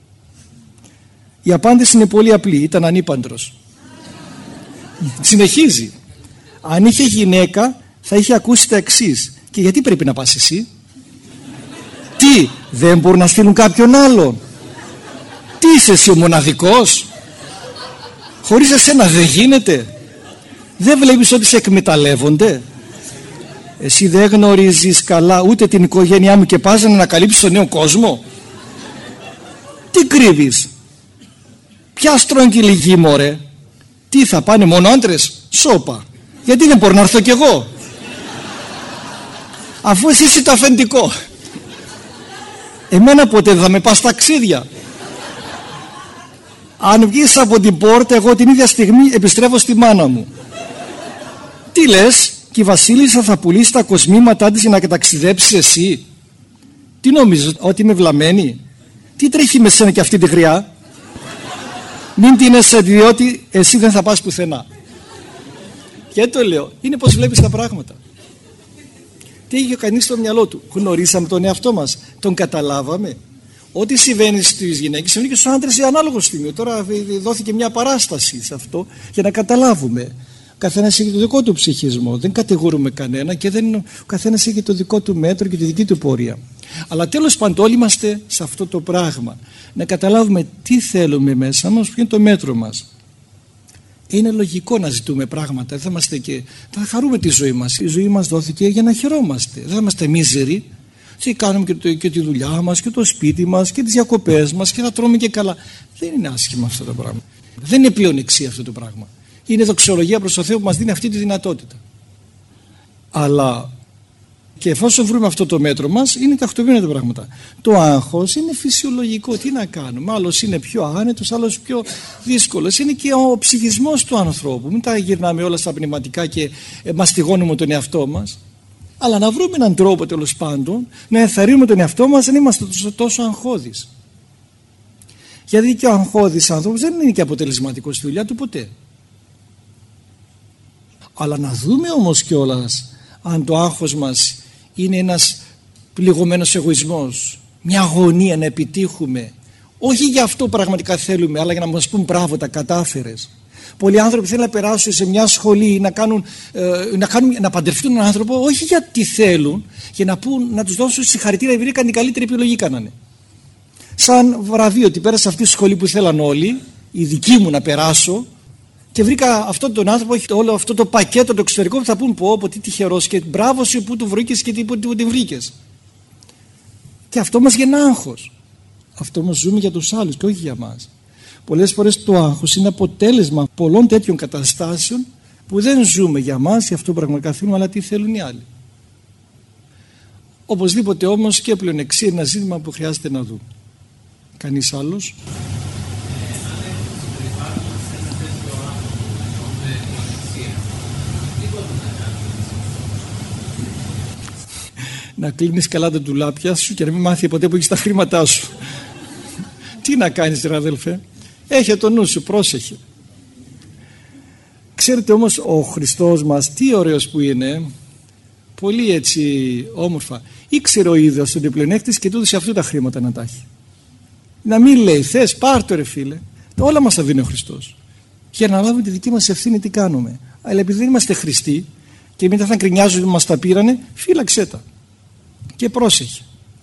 Η απάντηση είναι πολύ απλή, ήταν ανήπαντρος. Συνεχίζει. Αν είχε γυναίκα θα είχε ακούσει τα εξής. Και γιατί πρέπει να πας εσύ? Τι, δεν μπορούν να στείλουν κάποιον άλλον? Τι είσαι εσύ, ο μοναδικός? Χωρίς εσένα δεν γίνεται? Δεν βλέπεις ότι σε εκμεταλλεύονται? Εσύ δεν γνωρίζεις καλά ούτε την οικογένειά μου και πας να ανακαλύψεις τον νέο κόσμο? Τι κρύβεις? Ποια στρογγυλή γη, μωρέ? Τι θα πάνε μόνο άντρες? Σώπα. Γιατί δεν μπορώ να έρθω κι εγώ? Αφού εσύ είσαι το αφεντικό. Εμένα ποτέ δεν θα με πας ταξίδια? Αν βγεις από την πόρτα, εγώ την ίδια στιγμή επιστρέφω στη μάνα μου. Τι λες? Και η Βασίλισσα θα πουλήσει τα κοσμήματά της για να ταξιδέψεις εσύ? Τι νομίζεις, ότι είμαι βλαμμένη? Τι τρέχει με σένα και αυτή τη γριά? Μην την έσαι, διότι εσύ δεν θα πας πουθενά. Και το λέω, είναι πως βλέπεις τα πράγματα. Τι έχει κανείς στο μυαλό του? Γνωρίσαμε τον εαυτό μας? Τον καταλάβαμε? Ό,τι συμβαίνει στις γυναίκες συμβαίνει και στους άντρες σε ανάλογο στιγμίο. Τώρα δόθηκε μια παράσταση σε αυτό για να καταλάβουμε. Ο καθένας έχει το δικό του ψυχισμό. Δεν κατηγορούμε κανένα και ο καθένας έχει το δικό του μέτρο και τη δική του πορεία. Αλλά τέλος πάντων όλοι είμαστε σε αυτό το πράγμα. Να καταλάβουμε τι θέλουμε μέσα μας, ποιο είναι το μέτρο μας. Είναι λογικό να ζητούμε πράγματα. Θα χαρούμε τη ζωή μας. Η ζωή μας δόθηκε για να χαιρόμαστε. Δεν θα είμαστε μίζεροι. Και κάνουμε και τη δουλειά μας και το σπίτι μας και τις διακοπές μας και θα τρώμε και καλά. Δεν είναι άσχημα αυτό το πράγμα. Δεν είναι πλεονεξία αυτό το πράγμα. Είναι δοξολογία προς τον Θεό που μας δίνει αυτή τη δυνατότητα. Αλλά Και εφόσον βρούμε αυτό το μέτρο μας, είναι τακτοποιημένα τα πράγματα. Το άγχος είναι φυσιολογικό. Τι να κάνουμε? Άλλος είναι πιο άνετος, άλλος πιο δύσκολος. Είναι και ο ψυχισμός του ανθρώπου. Μην τα γυρνάμε όλα στα πνευματικά και μαστιγώνουμε τον εαυτό μας. Αλλά να βρούμε έναν τρόπο, τέλος πάντων, να ενθαρρύνουμε τον εαυτό μας, να είμαστε τόσο αγχώδεις. Γιατί και ο αγχώδης άνθρωπος δεν είναι και αποτελεσματικός στη δουλειά του ποτέ. Αλλά να δούμε όμως κιόλας αν το άγχος μας είναι ένας πληγωμένος εγωισμός, μια αγωνία να επιτύχουμε, όχι για αυτό πραγματικά θέλουμε, αλλά για να μας πούν μπράβο, τα κατάφερες. Πολλοί άνθρωποι θέλουν να περάσουν σε μια σχολή, να παντρευτούν έναν άνθρωπο, όχι γιατί θέλουν, για να τους δώσουν συγχαρητήρια, επειδή έκανε την καλύτερη επιλογή κάνανε. Σαν βραβείο ότι πέρασα αυτή τη σχολή που θέλαν όλοι, η δική μου να περάσω, και βρήκα αυτόν τον άνθρωπο, έχει όλο αυτό το πακέτο το εξωτερικό που θα πούν πω τι τυχερός και μπράβο σου που του βρήκες και που την βρήκες. Και αυτό μας γεννά άγχος. Αυτό μας ζούμε για τους άλλους και όχι για μας. Πολλές φορές το άγχος είναι αποτέλεσμα πολλών τέτοιων καταστάσεων που δεν ζούμε για μας, για αυτό που πραγματικά θέλουμε, αλλά τι θέλουν οι άλλοι. Οπωσδήποτε όμως και πλεονεξία είναι ένα ζήτημα που χρειάζεται να δούμε. Κανείς άλλος? Να κλείνεις καλά τα ντουλάπια σου και να μην μάθει ποτέ που έχεις τα χρήματά σου. Τι να κάνεις ρε αδελφέ? Έχε το νου σου, πρόσεχε. Ξέρετε όμως ο Χριστός μας τι ωραίος που είναι, πολύ έτσι όμορφα. Ήξερε ο ίδιος τον πλεονέκτης και του έδωσε αυτού τα χρήματα να τα έχει. Να μην λέει θες πάρ' το ρε φίλε, όλα μας τα δίνει ο Χριστός. Για να λάβουμε τη δική μας ευθύνη τι κάνουμε. Αλλά επειδή δεν είμαστε Χριστοί και μετά θα γκρινιάζουν ότι μας τα πήρανε, φύλαξέ τα. Και πρόσεχε.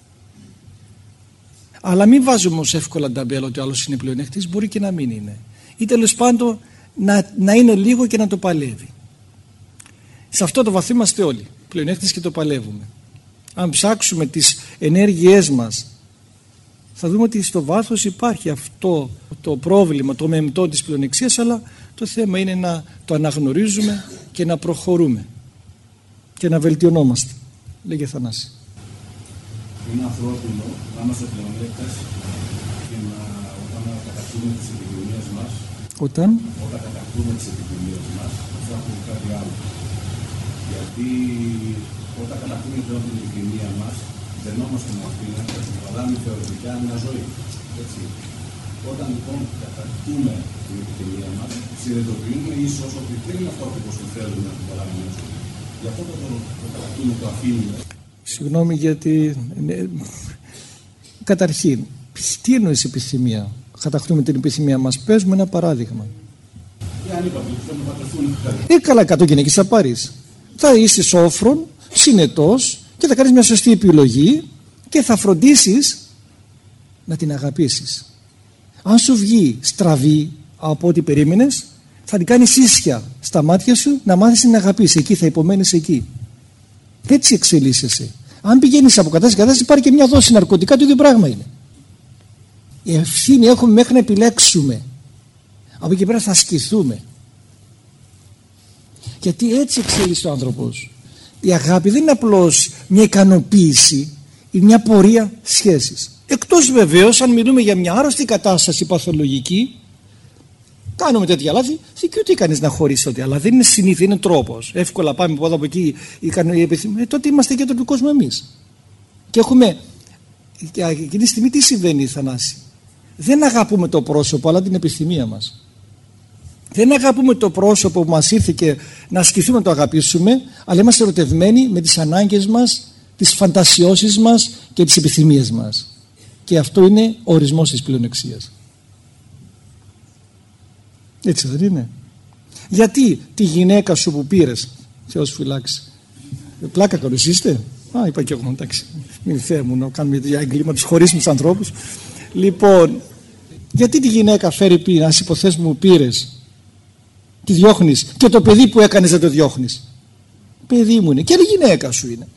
Αλλά μην βάζουμε ως εύκολα ταμπέλα ότι ο άλλος είναι πλεονέκτης, μπορεί και να μην είναι. Ή τέλος πάντων να είναι λίγο και να το παλεύει. Σε αυτό το βαθμό είμαστε όλοι πλεονέκτες και το παλεύουμε. Αν ψάξουμε τις ενέργειές μας, θα δούμε ότι στο βάθος υπάρχει αυτό το πρόβλημα, το μεμτό της πλεονεξίας, αλλά το θέμα είναι να το αναγνωρίζουμε και να προχωρούμε και να βελτιωνόμαστε. Λέγε Θανάση. Είναι ανθρώπινο να είμαστε πλεονέκτες και όταν κατακτούμε τις επικοινωνίες μας, όταν κατακτούμε τις επικοινωνίες μας, θα έχουμε κάτι άλλο. Γιατί όταν κατακτούμε πλέον την επικοινωνία μας, δενόμαστε με αυτήν, καταλάβει θεωρητικά μια ζωή. Έτσι. Όταν λοιπόν κατακτούμε την επικοινωνία μας, συνειδητοποιούμε ίσως ότι δεν είναι αυτό όπως το θέλουμε να την καταλάβουμε. Γι' αυτό το κατακτούμε, το αφήνουμε. Συγγνώμη γιατί καταρχήν τι εννοείς επιθυμία? Κατακτούμε την επιθυμία μας, πες μου ένα παράδειγμα. Καλά 100 γυναίκες θα πάρεις, θα είσαι σόφρον, συνετός και θα κάνεις μια σωστή επιλογή και θα φροντίσεις να την αγαπήσεις. Αν σου βγει στραβή από ό,τι περίμενες, θα την κάνεις ίσια στα μάτια σου, να μάθεις να αγαπήσεις, εκεί θα υπομένεις εκεί. Έτσι εξελίσσεσαι. Αν πηγαίνεις από κατάσταση σε κατάσταση, πάρει και μια δόση ναρκωτικά, το ίδιο πράγμα είναι. Η ευθύνη έχουμε μέχρι να επιλέξουμε. Από εκεί πέρα θα ασκηθούμε. Γιατί έτσι εξελίσσεται ο άνθρωπος. Η αγάπη δεν είναι απλώς μια ικανοποίηση ή μια πορεία σχέσης. Εκτός βεβαίως αν μιλούμε για μια άρρωστη κατάσταση παθολογική, κάνουμε τέτοια λάθη, δικαιούται κανείς να χωρίσει ότι, αλλά δεν είναι συνήθεια, είναι τρόπος. Εύκολα πάμε από εδώ από εκεί, τότε είμαστε κέντρο του κόσμου εμείς. Και έχουμε, και εκείνη τη στιγμή τι συμβαίνει, Θανάση? Δεν αγαπούμε το πρόσωπο, αλλά την επιθυμία μας. Δεν αγαπούμε το πρόσωπο που μας ήρθε και να ασκηθούμε να το αγαπήσουμε, αλλά είμαστε ερωτευμένοι με τις ανάγκες μας, τις φαντασιώσεις μας και τις επιθυμίες μας. Και αυτό είναι ο ορισμός της πλεονεξίας. Έτσι δεν είναι? Γιατί τη γυναίκα σου που πήρες, Θεός φυλάξει, πλάκα καλώς είστε? Είπα και εγώ, εντάξει, μην Θεέ μου να κάνουμε για εγκλήματος, χωρίσουμε τους ανθρώπους. Λοιπόν, γιατί τη γυναίκα φέρει πει, να υποθέσουμε μου πήρες, τη διώχνεις και το παιδί που έκανες δεν το διώχνεις? Παιδί μου είναι και η γυναίκα σου είναι.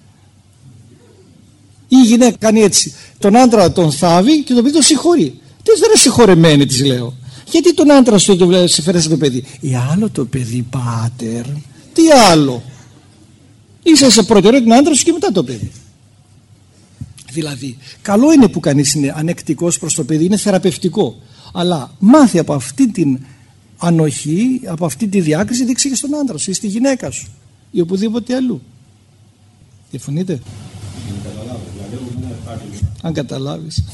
Η γυναίκα κάνει έτσι, τον άντρα τον θάβει και το παιδί τον συγχωρεί. Τι δεν είναι συγχωρεμένη, της λέω. Γιατί τον άντρα σου σε φέρεσαι το παιδί? Άλλο το παιδί, πάτερ. Τι άλλο? Είσαι σε προτεραιότητα άντρα σου και μετά το παιδί. Δηλαδή, καλό είναι που κανείς είναι ανεκτικός προς το παιδί, είναι θεραπευτικό. Αλλά μάθει από αυτή την ανοχή, από αυτή τη διάκριση, δείξει και στον άντρα σου ή στη γυναίκα σου ή οπουδήποτε αλλού. Διαφωνείτε? Αν καταλάβεις.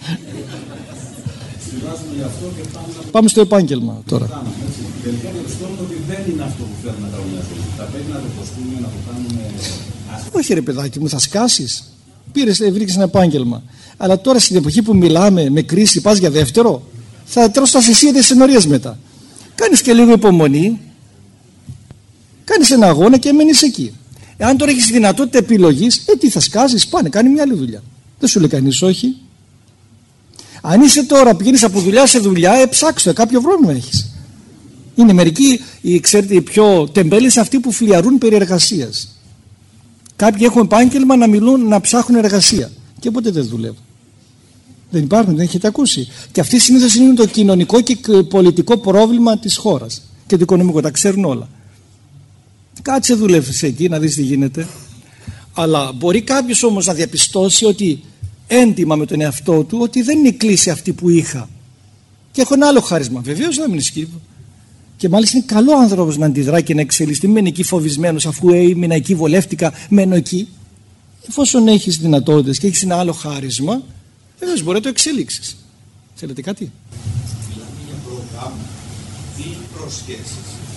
Πάμε στο επάγγελμα τώρα. Τελικά διαπιστώνουμε ότι δεν είναι αυτό που θέλουμε να κάνουμε. Θα πρέπει να το προστούμε, να το κάνουμε. Όχι ρε παιδάκι μου, θα σκάσεις. Βρήκες ένα επάγγελμα. Αλλά τώρα στην εποχή που μιλάμε με κρίση, πας για δεύτερο, θα τρως τα θυσία συνορίες μετά. Κάνεις και λίγο υπομονή, κάνεις ένα αγώνα και μένεις εκεί. Εάν τώρα έχεις δυνατότητα επιλογής, τι θα σκάσεις, πάνε, κάνει μια άλλη δουλειά. Δεν σου λέει κανείς όχι. Αν είσαι τώρα, πηγαίνεις από δουλειά σε δουλειά, ψάξτε, κάποιο πρόβλημα έχεις. Είναι μερικοί, ξέρετε, οι πιο τεμπέλες αυτοί που φλιαρούν περί εργασίας. Κάποιοι έχουν επάγγελμα να μιλούν, να ψάχνουν εργασία και ποτέ δεν δουλεύουν. Δεν υπάρχουν, δεν έχετε ακούσει. Και αυτή συνήθως είναι το κοινωνικό και πολιτικό πρόβλημα της χώρας και το οικονομικό, τα ξέρουν όλα. Κάτσε δούλευε εκεί να δεις τι γίνεται. Αλλά μπορεί κάποιος όμως να διαπιστώσει ότι έντιμα με τον εαυτό του ότι δεν είναι η κλίση αυτή που είχα και έχω ένα άλλο χάρισμα. Βεβαίως να μην ισχύει. Και μάλιστα είναι καλό άνθρωπος να αντιδρά και να εξελιστεί. Μην είναι εκεί φοβισμένος, αφού έμεινα εκεί, βολεύτηκα, μένω εκεί. Εφόσον έχεις δυνατότητες και έχεις ένα άλλο χάρισμα, βεβαίως μπορεί να το εξελίξεις. Θέλετε κάτι? Μιλάμε για προγράμμα ή προσχέσεις.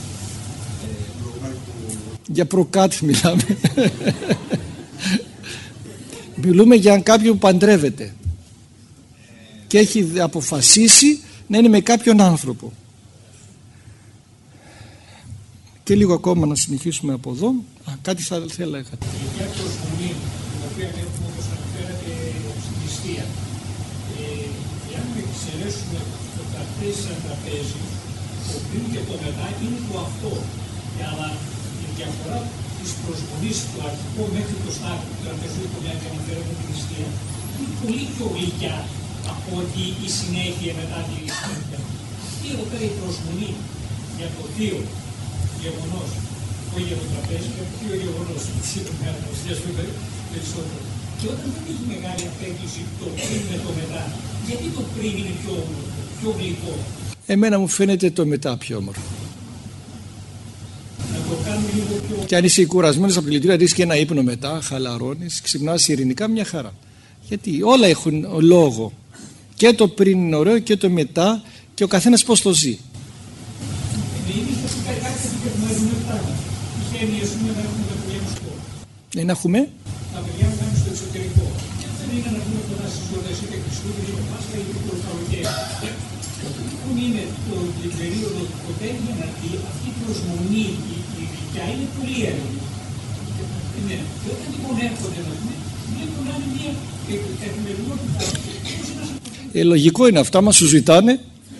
Για προκάτ μιλάμε. Μιλούμε για κάποιον που παντρεύεται και έχει αποφασίσει να είναι με κάποιον άνθρωπο. Και λίγο ακόμα να συνεχίσουμε από εδώ. Κάτι θα λέγατε. Για προσμονή, την οποία έχουμε όπως αναφέρατε στην νηστεία. Εάν εξαιρέσουμε το τραπέζι σαν τραπέζι, το πριν και το μετά είναι το αυτό. Αλλά η διαφορά της προσμονής του αρχικού μέχρι το στάδιο του τραπεζιού που αναφέρατε την νηστεία είναι πολύ πιο γλυκιά από ότι η συνέχεια μετά τη νηστεία. Αυτή εδώ πέρα η προσμονή για το θείο γεγονός, όχι για το τραπέζι, για το θείο γεγονός, περισσότερο. Και όταν δεν έχει μεγάλη απέκτηση το πριν με το μετά, γιατί το πριν είναι πιο γλυκό? Εμένα μου φαίνεται το μετά πιο όμορφο. Και αν είσαι κουρασμένος από τη λειτουργία, ρίχνεις και ένα ύπνο μετά, χαλαρώνεις, ξυπνάς ειρηνικά, μια χαρά. Γιατί όλα έχουν λόγο. Και το πριν είναι ωραίο και το μετά, και ο καθένας πώς το ζει. Δεν έχουμε. Τα παιδιά μου κάνουν στο εξωτερικό. Δεν είναι να πούμε κοντά στις γιορτές είτε Χριστούγεννα είτε Πάσχα είτε το καλοκαίρι. Που είναι την περίοδο του ποτέ για να δει αυτή η προσμονή, η γλυκιά είναι πολύ έντονη. Και όταν λοιπόν έρχονται να δούμε, βλέπουν να είναι μια καθημερινότητα. Λογικό είναι αυτά, μας σου ζητάνε.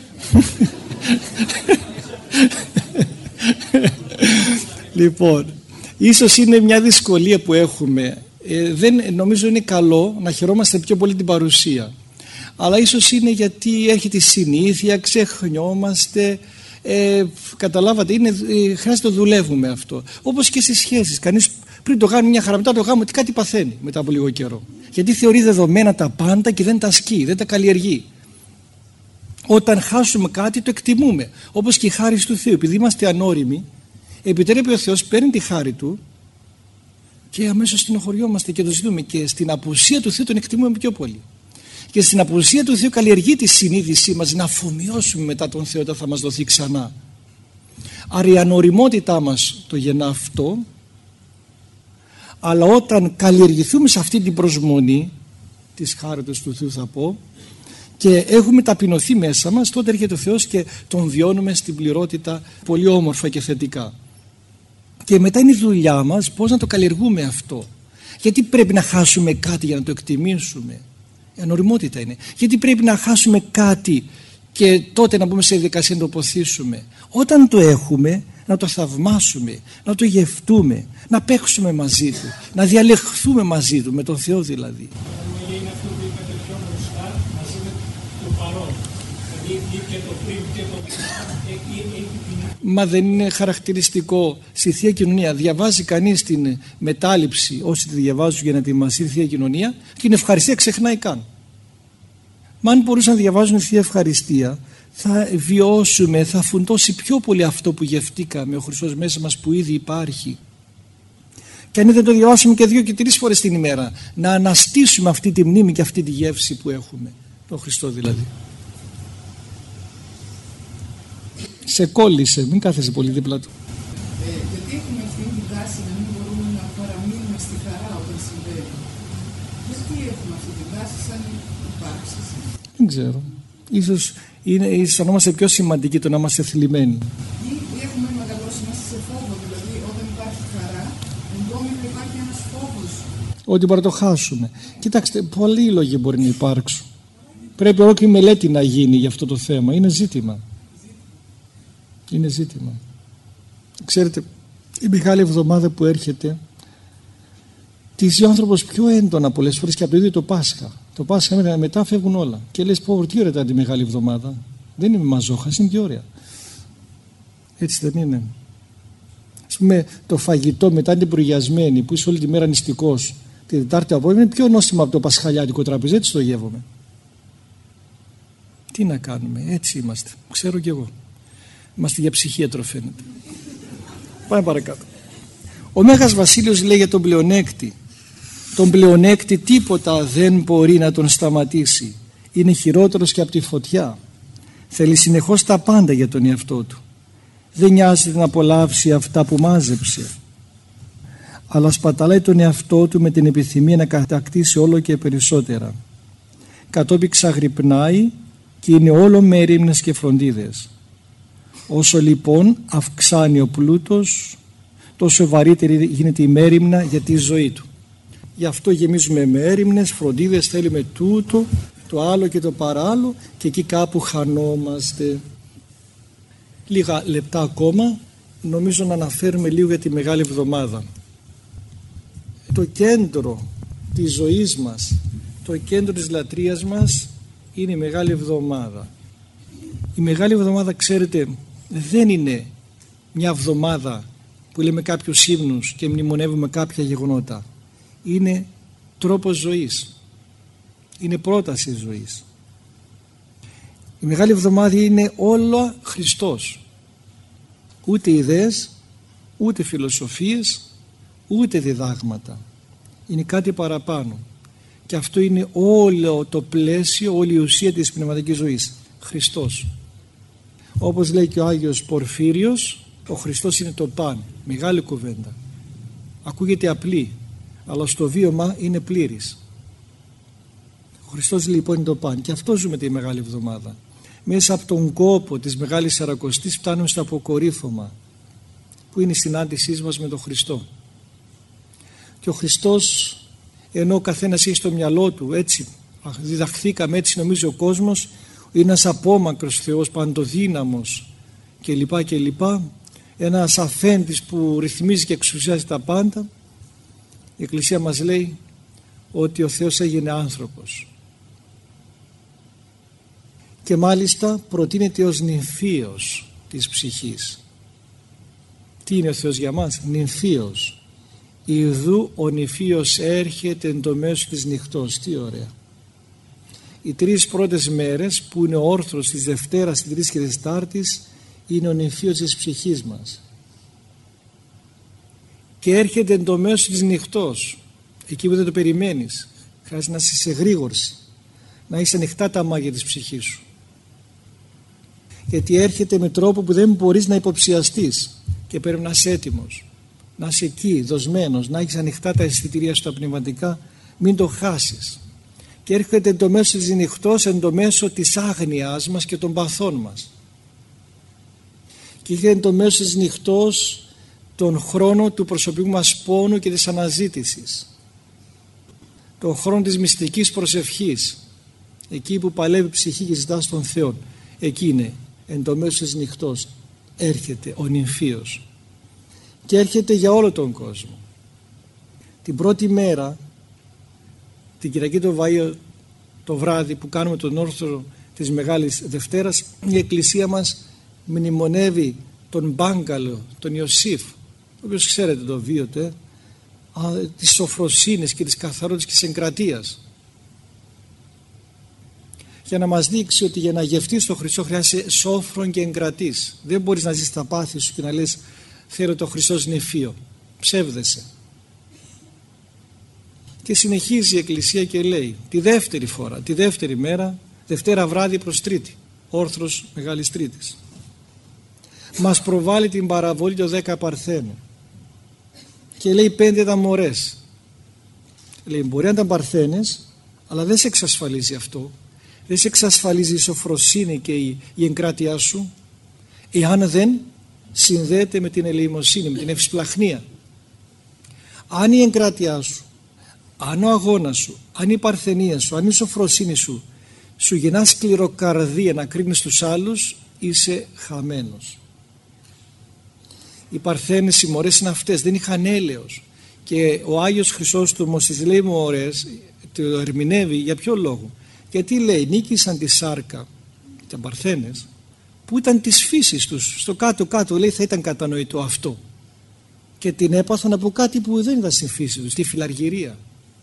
Λοιπόν, ίσως είναι μια δυσκολία που έχουμε. Δεν νομίζω είναι καλό να χαιρόμαστε πιο πολύ την παρουσία. Αλλά ίσως είναι γιατί έρχεται η συνήθεια, ξεχνιόμαστε, καταλάβατε, χρειάζεται να δουλεύουμε αυτό. Όπως και στις σχέσεις. Κανείς πριν το κάνει μια χαρά, μετά το γάμο, ότι κάτι παθαίνει μετά από λίγο καιρό. Γιατί θεωρεί δεδομένα τα πάντα και δεν τα ασκεί, δεν τα καλλιεργεί. Όταν χάσουμε κάτι το εκτιμούμε. Όπως και η χάρη του Θεού. Επειδή είμαστε ανώριμοι, επιτρέπει ο Θεός, παίρνει τη χάρη του και αμέσως στενοχωριόμαστε και το ζητούμε. Και στην απουσία του Θεού τον εκτιμούμε πιο πολύ. Και στην απουσία του Θεού καλλιεργεί τη συνείδησή μας να αφομοιώσουμε μετά τον Θεό όταν θα μας δοθεί ξανά. Άρα η ανοριμότητά μας το γεννά αυτό, αλλά όταν καλλιεργηθούμε σε αυτή την προσμονή της χάριτος του Θεού, θα πω, και έχουμε ταπεινωθεί μέσα μας, τότε έρχεται ο Θεός και τον βιώνουμε στην πληρότητα πολύ όμορφα και θετικά. Και μετά είναι η δουλειά μας πώς να το καλλιεργούμε αυτό. Γιατί πρέπει να χάσουμε κάτι για να το εκτιμήσουμε? Η ανοριμότητα είναι. Γιατί πρέπει να χάσουμε κάτι και τότε να μπούμε σε διαδικασία να το αποθήσουμε? Όταν το έχουμε, να το θαυμάσουμε, να το γευτούμε, να παίξουμε μαζί του, να διαλεχθούμε μαζί του, με τον Θεό δηλαδή. Είναι αυτό που είπατε πιο μπροστά, να ζούμε το παρόν. ή και το πριν και το μετά. Μα δεν είναι χαρακτηριστικό στη Θεία Κοινωνία? Διαβάζει κανείς την μετάληψη, όσοι τη διαβάζουν για να ετοιμαστεί η Θεία Κοινωνία, την ευχαριστία ξεχνάει καν. Μα αν μπορούσαν να διαβάζουν τη Θεία Ευχαριστία, θα βιώσουμε, θα φουντώσει πιο πολύ αυτό που γευτήκαμε ο Χριστός μέσα μας, που ήδη υπάρχει. Και αν δεν το διαβάσουμε και 2 και 3 φορές την ημέρα, να αναστήσουμε αυτή τη μνήμη και αυτή τη γεύση που έχουμε, τον Χριστό δηλαδή. Σε κόλλησε, μην κάθεσαι πολύ δίπλα του. Γιατί έχουμε αυτή την τάση να μην μπορούμε να παραμείνουμε στη χαρά όταν συμβαίνει? Γιατί έχουμε αυτή την τάση σαν υπάρξεις? Δεν ξέρω. Ίσως αισθανόμαστε πιο σημαντικοί το να είμαστε θλιμμένοι. Ή έχουμε μεγαλώσει μέσα σε φόβο, δηλαδή όταν υπάρχει χαρά, ενδόμηνα υπάρχει ένας φόβος. Ότι μπορεί να το χάσουμε. Κοιτάξτε, πολλοί λόγοι μπορεί να υπάρξουν. Πρέπει ολόκληρη μελέτη να γίνει για αυτό το θέμα. Είναι ζήτημα. Είναι ζήτημα. Ξέρετε, η Μεγάλη Εβδομάδα που έρχεται τη ζει ο άνθρωπος πιο έντονα πολλές φορές και από το ίδιο το Πάσχα. Το Πάσχα μετά φεύγουν όλα. Και λες, πω, τι ωραία τη Μεγάλη Εβδομάδα. Δεν είναι μαζόχας, είναι πιο ωραία. Έτσι δεν είναι? Ας πούμε, το φαγητό μετά την προγιασμένη που είσαι όλη τη μέρα νηστικός, τη Τετάρτη απόγευμα, είναι πιο νόστιμο από το πασχαλιάτικο τραπέζι. Έτσι το γεύομαι. Τι να κάνουμε, έτσι είμαστε. Ξέρω κι εγώ. Είμαστε για ψυχίατρο φαίνεται. Πάμε παρακάτω. Ο Μέγας Βασίλειος λέει για τον πλεονέκτη. Τον πλεονέκτη τίποτα δεν μπορεί να τον σταματήσει. Είναι χειρότερος και από τη φωτιά. Θέλει συνεχώς τα πάντα για τον εαυτό του. Δεν νοιάζεται να απολαύσει αυτά που μάζεψε, αλλά σπαταλάει τον εαυτό του με την επιθυμία να κατακτήσει όλο και περισσότερα. Κατόπιν ξαγρυπνάει και είναι όλο με ερήμνες και φροντίδες. Όσο λοιπόν αυξάνει ο πλούτος, τόσο βαρύτερη γίνεται η μέριμνα για τη ζωή του. Γι' αυτό γεμίζουμε με έρημνες, φροντίδες, θέλουμε τούτο, το άλλο και το παράλληλο, και εκεί κάπου χανόμαστε. Λίγα λεπτά ακόμα, νομίζω να αναφέρουμε λίγο για τη Μεγάλη Εβδομάδα. Το κέντρο της ζωής μας, το κέντρο της λατρείας μας είναι η Μεγάλη Εβδομάδα. Η Μεγάλη Εβδομάδα, ξέρετε, δεν είναι μια εβδομάδα που λέμε κάποιους ύμνους και μνημονεύουμε κάποια γεγονότα. Είναι τρόπος ζωής, είναι πρόταση ζωής. Η Μεγάλη Εβδομάδα είναι όλο Χριστός. Ούτε ιδέες, ούτε φιλοσοφίες, ούτε διδάγματα. Είναι κάτι παραπάνω. Και αυτό είναι όλο το πλαίσιο, όλη η ουσία της πνευματικής ζωής. Χριστός. Όπως λέει και ο Άγιος Πορφύριος, ο Χριστός είναι το παν. Μεγάλη κουβέντα. Ακούγεται απλή, αλλά στο βίωμα είναι πλήρης. Ο Χριστός λοιπόν είναι το παν. Και αυτό ζούμε τη Μεγάλη Εβδομάδα. Μέσα από τον κόπο της Μεγάλης Σαρακοστής φτάνουμε στο αποκορύφωμα, που είναι η συνάντησή μας με τον Χριστό. Και ο Χριστός, ενώ ο καθένας έχει στο μυαλό του, έτσι διδαχθήκαμε, έτσι νομίζει ο κόσμος, είναι ένας απόμακρος Θεός, παντοδύναμος κλπ. Ένας αφέντης που ρυθμίζει και εξουσιάζει τα πάντα. Η Εκκλησία μας λέει ότι ο Θεός έγινε άνθρωπος. Και μάλιστα προτείνεται ως νυμφίος της ψυχής. Τι είναι ο Θεός για μας? Νυμφίος. Ιδού ο νυμφίος έρχεται εν το μέσο της νυχτός. Τι ωραία. Οι 3 πρώτες μέρες που είναι ο όρθρος της Δευτέρας, της Τρίτης και της Τετάρτης, είναι ο νυμφίος της ψυχής μας. Και έρχεται εν το μέσο της νυχτός, εκεί που δεν το περιμένεις. Χρειάζεται να είσαι σε γρήγορση, να είσαι ανοιχτά τα μάγια της ψυχής σου. Γιατί έρχεται με τρόπο που δεν μπορείς να υποψιαστείς και πρέπει να είσαι έτοιμος, να είσαι εκεί δοσμένος, να έχεις ανοιχτά τα αισθητήρια σου τα πνευματικά, μην το χάσεις. Και έρχεται εν το μέσο της νυχτός, εν το μέσο της άγνοιας μας και των παθών μας. Και έρχεται εν το μέσο της νυχτός τον χρόνο του προσωπικού μας πόνου και της αναζήτησης, τον χρόνο της μυστικής προσευχής, εκεί που παλεύει η ψυχή και ζητά τον Θεό. Εκεί είναι εν το μέσο της νυχτός έρχεται ο νυμφίος, και έρχεται για όλο τον κόσμο. Την πρώτη μέρα, την Κυριακή του Βαΐου, το βράδυ που κάνουμε τον όρθρο της Μεγάλης Δευτέρας, η Εκκλησία μας μνημονεύει τον Μπάγκαλο, τον Ιωσήφ, ο οποίος ξέρετε το βίωτε, της σοφροσύνης και της καθαρότητας και της εγκρατείας, για να μας δείξει ότι για να γευτείς το Χριστό χρειάζεσαι σόφρον και εγκρατής. Δεν μπορείς να ζεις τα πάθη σου και να λες θέλω το Χριστός νηφίο. Ψεύδεσαι. Και συνεχίζει η Εκκλησία και λέει τη δεύτερη φορά, τη δεύτερη μέρα, Δευτέρα βράδυ προς Τρίτη, όρθρος Μεγάλης Τρίτης, μας προβάλλει την παραβολή των 10 Παρθένων και λέει 5 ήταν μωρές. Λέει μπορεί να ήταν Παρθένες, αλλά δεν σε εξασφαλίζει αυτό. Δεν σε εξασφαλίζει η σοφροσύνη και η εγκράτειά σου εάν δεν συνδέεται με την ελεημοσύνη, με την ευσπλαχνία. Αν η εγκράτειά σου, αν ο αγώνας σου, αν η παρθενία σου, αν η σοφροσύνη σου σου γεννά σκληροκαρδία να κρίνεις τους άλλους, είσαι χαμένος. Οι Παρθένες, οι μωρές είναι αυτές, δεν είχαν έλεος, και ο Άγιος Χρυσόστομος τις λέει μωρές, το ερμηνεύει για ποιο λόγο? Γιατί λέει νίκησαν τη σάρκα, τα Παρθένες, που ήταν της φύσης τους, στο κάτω-κάτω λέει θα ήταν κατανοητό αυτό, και την έπαθαν από κάτι που δεν ήταν στη φύση τους, τη φιλαργυρία.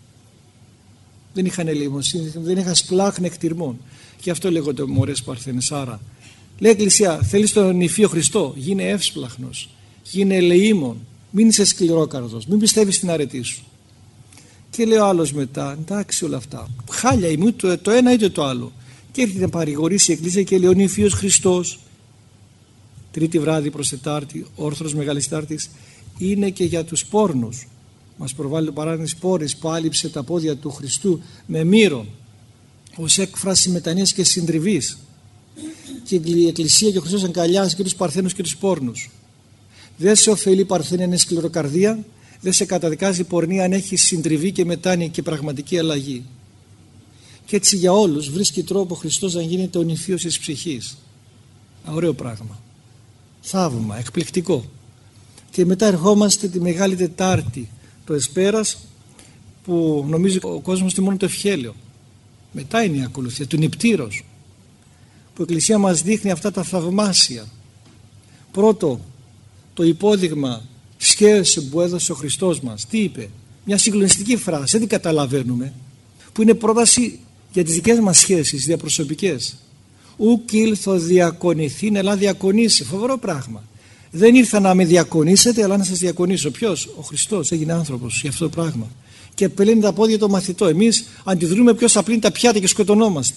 Δεν είχαν ελεημοσύνη, δεν είχαν σπλάχνη εκτιρμών, και αυτό λέγονται μωρές Παρθένες. Άρα λέει η Εκκλησία, θέλεις τον νηφίο Χριστό, γίνε εύσπλαχνος, γίνε ελεήμων, μην είσαι σκληρόκαρδος, μην πιστεύεις στην αρετή σου. Και λέει ο άλλος μετά, εντάξει όλα αυτά, χάλια είμαι, το ένα είτε το άλλο. Και έρχεται να παρηγορήσει η Εκκλησία και λέει ο νηφίος Χριστός, Τρίτη βράδυ προς Τετάρτη, όρθρος Μεγάλης Τετάρτης, είναι και για τους πόρνους. Μας προβάλλει το παράδειγμα της πόρης που άλυψε τα πόδια του Χριστού με μύρον, ως έκφραση μετανοίας και συντριβής. Και η Εκκλησία και ο Χριστός αγκαλιάζει και τους Παρθένους και τους πόρνους. Δεν σε ωφελεί Παρθένια αν είναι σκληροκαρδία, δεν σε καταδικάζει πορνεία αν έχει συντριβή και μετάνοια και πραγματική αλλαγή. Και έτσι για όλους βρίσκει τρόπο ο Χριστός να γίνεται ο νηφίος της ψυχής. Ωραίο πράγμα. Θαύμα, εκπληκτικό. Και μετά ερχόμαστε τη Μεγάλη Τετάρτη, το Εσπέρας, που νομίζει ο κόσμος ότι μόνο το ευχέλαιο. Μετά είναι η ακολουθία του νηπτήρος, που η Εκκλησία μας δείχνει αυτά τα θαυμάσια. Πρώτο, το υπόδειγμα σχέση που έδωσε ο Χριστός μας. Τι είπε? Μια συγκλονιστική φράση, δεν την καταλαβαίνουμε, που είναι πρόταση για τις δικές μας σχέσεις διαπροσωπικές. Ουκ ήλθω διακονηθήν, ελά διακονήσει. Φοβερό πράγμα. Δεν ήρθα να με διακονήσετε, αλλά να σας διακονήσω. Ποιος? Ο Χριστός έγινε άνθρωπος για αυτό το πράγμα. Και πλύνει τα πόδια το μαθητό. Εμείς αντιδρούμε ποιος θα πλύνει τα πιάτα και σκοτωνόμαστε.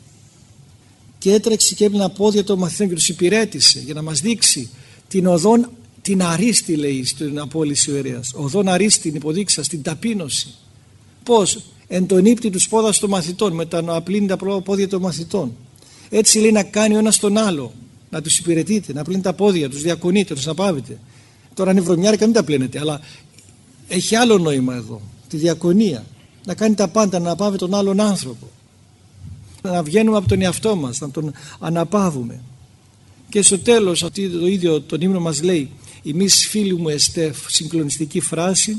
Και έτρεξε και έπλυνε τα πόδια των μαθητών και τους υπηρέτησε για να μας δείξει την οδόν, την αρίστη, λέει στην απόλυση ο ιερέας. Οδόν αρίστη, την υποδείξα, στην ταπείνωση. Πώς? Εν τον ύπτη τους πόδας των μαθητών, μετά να πλύνει τα πόδια των μαθητών. Έτσι λέει να κάνει ο ένας τον άλλο. Να τους υπηρετείτε, να πλύνει τα πόδια, τους διακονείτε, τους αναπαύετε. Τώρα είναι βρωμιάρικα, μην τα πλύνετε, αλλά έχει άλλο νόημα εδώ. Τη διακονία. Να κάνει τα πάντα, να αναπαύει τον άλλον άνθρωπο. Να βγαίνουμε από τον εαυτό μας, να τον αναπαύουμε. Και στο τέλος, αυτό το ίδιο τον ύμνο μας λέει, «Ημείς φίλοι μου εστέφ», συγκλονιστική φράση,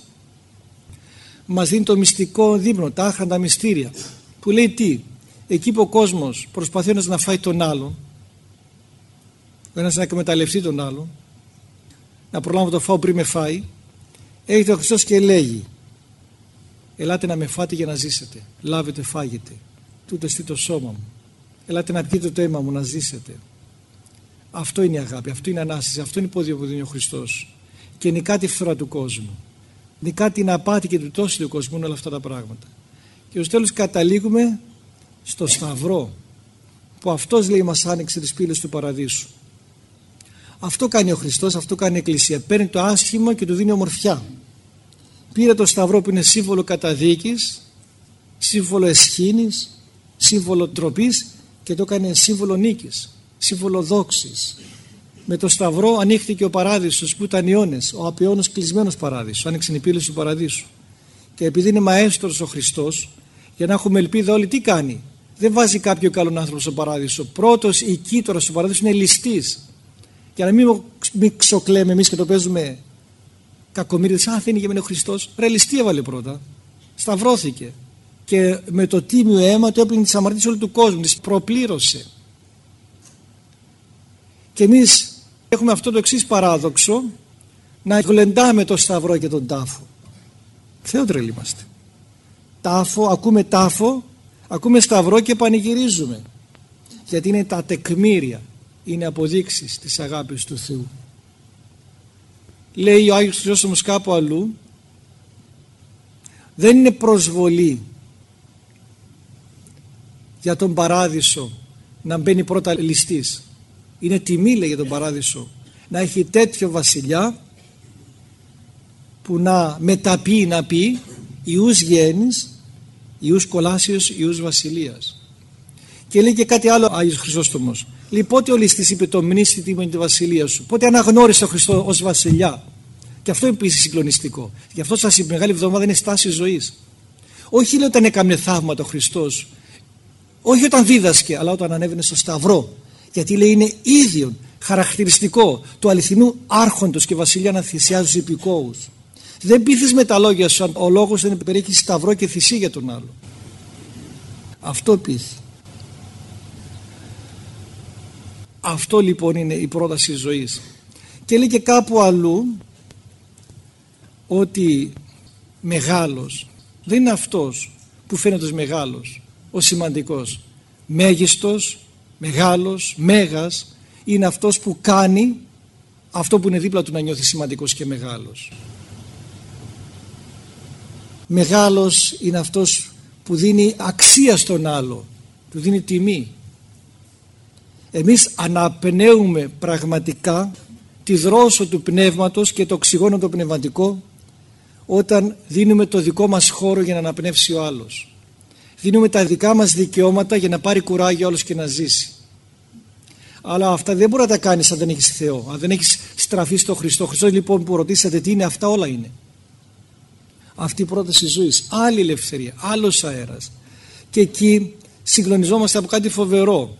μας δίνει το μυστικό δείπνο, τα άχραντα μυστήρια, που λέει τι? Εκεί που ο κόσμος προσπαθεί ένας να φάει τον άλλον, ο ένας να εκμεταλλευτεί τον άλλον, να προλάβω το φάω πριν με φάει, έρχεται ο Χριστός και λέγει, ελάτε να με φάτε για να ζήσετε, λάβετε φάγετε, τούτο εστί το σώμα μου, ελάτε να πιείτε το αίμα μου να ζήσετε. Αυτό είναι η αγάπη, αυτό είναι η Ανάσταση, αυτό είναι η πόδια που δίνει ο Χριστός. Και νικά τη φθορά του κόσμου, νικά την απάτη και την πτώση του κόσμου, όλα αυτά τα πράγματα. Και στο τέλος καταλήγουμε στο Σταυρό, που αυτός λέει μας άνοιξε τις πύλες του παραδείσου. Αυτό κάνει ο Χριστός, αυτό κάνει η Εκκλησία. Παίρνει το άσχημο και του δίνει ομορφιά. Πήρε το Σταυρό που είναι σύμβολο καταδίκης, σύμβολο εσχήνης, σύμβολο ντροπής, και το έκανε σύμβολο νίκης, σύμβολο δόξης. Με το Σταυρό ανοίχθηκε ο παράδεισος που ήταν αιώνες, ο απαιώνος κλεισμένος παράδεισος, άνοιξαν οι πύλες του παραδείσου. Και επειδή είναι μαέστρος ο Χριστός, για να έχουμε ελπίδα όλοι, τι κάνει? Δεν βάζει κάποιο καλόν άνθρωπο στο παράδεισο. Πρώτος οικείτορας στο παράδεισο είναι ληστής. Για να μην ξοκλαίμε εμείς και το παίζουμε κακομοίριδες, δεν είναι για μένα ο Χριστός. Ρε, ληστή έβαλε πρώτα. Σταυρώθηκε. και με το τίμιο αίμα του έπλυνε τις αμαρτίες όλου του κόσμου, τις προπλήρωσε. Και εμείς έχουμε αυτό το εξής παράδοξο, να γλεντάμε το σταυρό και τον τάφο. Θεότρελοι είμαστε. Ακούμε ακούμε σταυρό και πανηγυρίζουμε, γιατί είναι τα τεκμήρια, είναι αποδείξεις της αγάπης του Θεού. Λέει ο Άγιος Χρυσόστομος κάπου αλλού, δεν είναι προσβολή για τον παράδεισο να μπαίνει πρώτα ληστής. Είναι τιμή, λέει, για τον παράδεισο να έχει τέτοιο βασιλιά που να μεταπεί, να πει ιούς γέννης, ιούς κολάσιος, ιούς βασιλείας. Και λέει και κάτι άλλο Άγιος Χρυσόστομος. Λέει, πότε ο ληστής είπε το μνήστη τίμον τη βασιλεία σου, πότε αναγνώρισε τον Χριστό ως βασιλιά. Και αυτό είναι επίσης συγκλονιστικό. Γι' αυτό σας η Μεγάλη Εβδομάδα είναι στάση ζωής. Όχι λέει όταν έκαμε θαύματα ο Χριστός, όχι όταν δίδασκε, αλλά όταν ανέβαινε στο σταυρό. Γιατί λέει είναι ίδιον χαρακτηριστικό του αληθινού άρχοντος και βασιλιά να θυσιάζει τους υπηκόους. Δεν πείθεις με τα λόγια σου αν ο λόγος δεν περιέχει σταυρό και θυσία για τον άλλο. Αυτό πείθει. Αυτό λοιπόν είναι η πρόταση ζωής. Και λέει και κάπου αλλού ότι μεγάλος δεν είναι αυτός που φαίνεται ως μεγάλος, ως σημαντικός. Μέγιστος, μεγάλος, μέγας είναι αυτός που κάνει αυτό που είναι δίπλα του να νιώθει σημαντικός και μεγάλος. Μεγάλος είναι αυτός που δίνει αξία στον άλλο, του δίνει τιμή. Εμείς αναπνέουμε πραγματικά τη δρόσο του πνεύματος και το οξυγόνο το πνευματικό όταν δίνουμε το δικό μας χώρο για να αναπνεύσει ο άλλος. Δίνουμε τα δικά μας δικαιώματα για να πάρει κουράγιο άλλος και να ζήσει. Αλλά αυτά δεν μπορεί να τα κάνεις αν δεν έχεις Θεό, αν δεν έχεις στραφεί στο Χριστό. Χριστός λοιπόν που ρωτήσατε τι είναι, αυτά όλα είναι. Αυτή η πρόταση ζωής, άλλη ελευθερία, άλλος αέρας. Και εκεί συγκλονιζόμαστε από κάτι φοβερό.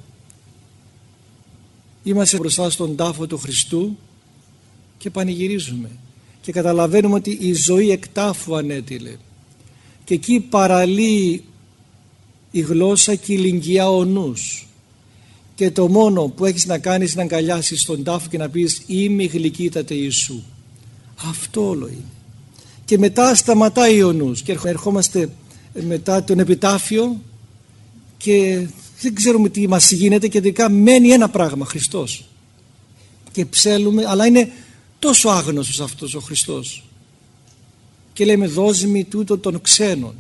Είμαστε μπροστά στον τάφο του Χριστού και πανηγυρίζουμε και καταλαβαίνουμε ότι η ζωή εκ τάφου ανέτειλε και εκεί παραλύει η γλώσσα και η λυγγιά ο νους και το μόνο που έχεις να κάνεις είναι να αγκαλιάσεις τον τάφο και να πεις «Είμαι γλυκύτατε Ιησού». Αυτό όλο είναι. Και μετά σταματάει ο νους και ερχόμαστε μετά τον επιτάφιο και δεν ξέρουμε τι μας γίνεται και τελικά μένει ένα πράγμα, Χριστός. Και ψέλουμε, αλλά είναι τόσο άγνωστος αυτός ο Χριστός. Και λέμε δώσ' μη τούτο των ξένων.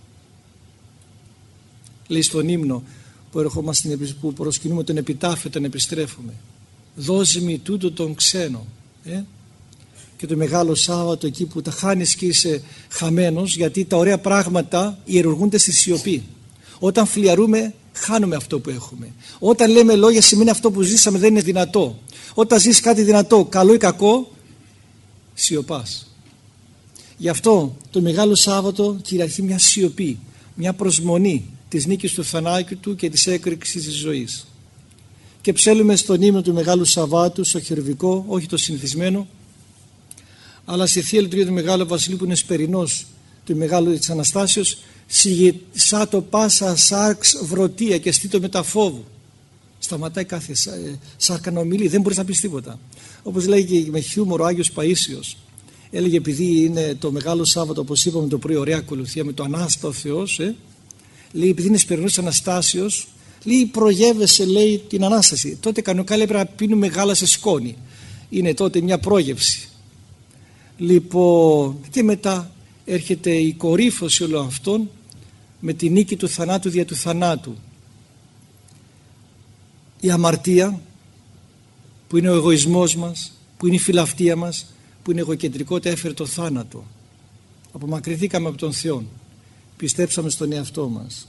Λέει στον ύμνο που ερχόμαστε, που προσκυνούμε τον επιτάφιο, τον επιστρέφουμε. Δώσ' μη τούτο των ξένων. Και το Μεγάλο Σάββατο εκεί που τα χάνεις και είσαι χαμένος, γιατί τα ωραία πράγματα ιερουργούνται στη σιωπή. Όταν φλιαρούμε χάνουμε αυτό που έχουμε. Όταν λέμε λόγια σημαίνει αυτό που ζήσαμε δεν είναι δυνατό. Όταν ζεις κάτι δυνατό, καλό ή κακό, σιωπάς. Γι' αυτό το Μεγάλο Σάββατο κυριαρχεί μια σιωπή, μια προσμονή της νίκης του θανάτου και της έκρηξης της ζωής. Και ψέλουμε στον ύμνο του Μεγάλου Σαββάτου, στο χερουβικό, όχι το συνηθισμένο, αλλά στη Θεία Λειτουργία του Μεγάλου Βασιλείου που είναι σπερινός του Μεγάλου της Αναστάσεως, σιγησά το πάσα σάρξ βρωτία και στήτω μετά φόβου. Σταματάει κάθε σάρκα να ομιλεί, δεν μπορείς να πεις τίποτα. Όπως λέγει και με χιούμορ ο Άγιος Παΐσιος, έλεγε επειδή είναι το Μεγάλο Σάββατο, όπως είπαμε το πρωί, ωραία ακολουθία με το Ανάστα ο Θεός, λέει επειδή είναι σπερινός Αναστάσεως, λέει προγεύεσαι, λέει την Ανάσταση. Τότε κανονικά λέει πρέπει να πίνουμε γάλα σε σκόνη. Είναι τότε μια πρόγευση. Λοιπόν, και μετά έρχεται η κορύφωση όλων αυτών με τη νίκη του θανάτου δια του θανάτου. Η αμαρτία που είναι ο εγωισμός μας, που είναι η φιλαυτία μας, που είναι εγωκεντρικότητα έφερε το θάνατο. Απομακρυνθήκαμε από τον Θεό. Πιστέψαμε στον εαυτό μας.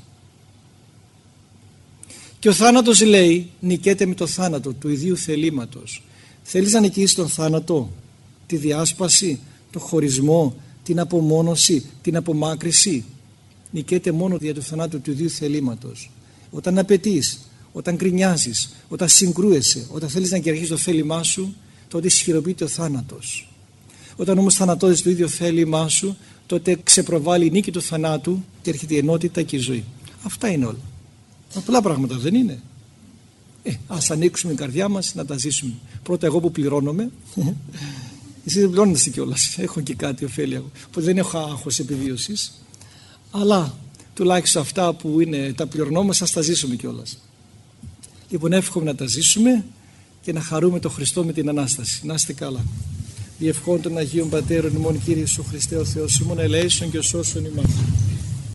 Και ο θάνατος λέει νικέται με το θάνατο του ιδίου θελήματος. Θέλεις να νικήσεις τον θάνατο, τη διάσπαση, το χωρισμό, την απομόνωση, την απομάκρυση? Νικέται μόνο δια του θανάτου του ιδίου θελήματος. Όταν απαιτείς, όταν γκρινιάζεις, όταν συγκρούεσαι, όταν θέλεις να κυριαρχείς το θέλημά σου, τότε ισχυροποιείται ο θάνατος. Όταν όμως θανατώζεις το ίδιο θέλημά σου, τότε ξεπροβάλλει η νίκη του θανάτου και έρχεται η ενότητα και η ζωή. Αυτά είναι όλα. Απλά πράγματα δεν είναι. Ας ανοίξουμε την καρδιά μας να τα ζήσουμε. Πρώτα εγώ που πληρώνομαι, εσείς δεν πληρώνεστε κιόλας, έχω και κάτι ωφέλεια, οπότε δεν έχω άγχος επιβίωσης, αλλά τουλάχιστον αυτά που είναι τα πληρωνόμαστε, ας τα ζήσουμε κιόλας. Λοιπόν, εύχομαι να τα ζήσουμε και να χαρούμε τον Χριστό με την Ανάσταση. Να είστε καλά. Διευχών των Αγίων Πατέρων ημών, Κύριε Ιησού Χριστέ ο Θεός ημών, ελέησον και σώσον ημάς.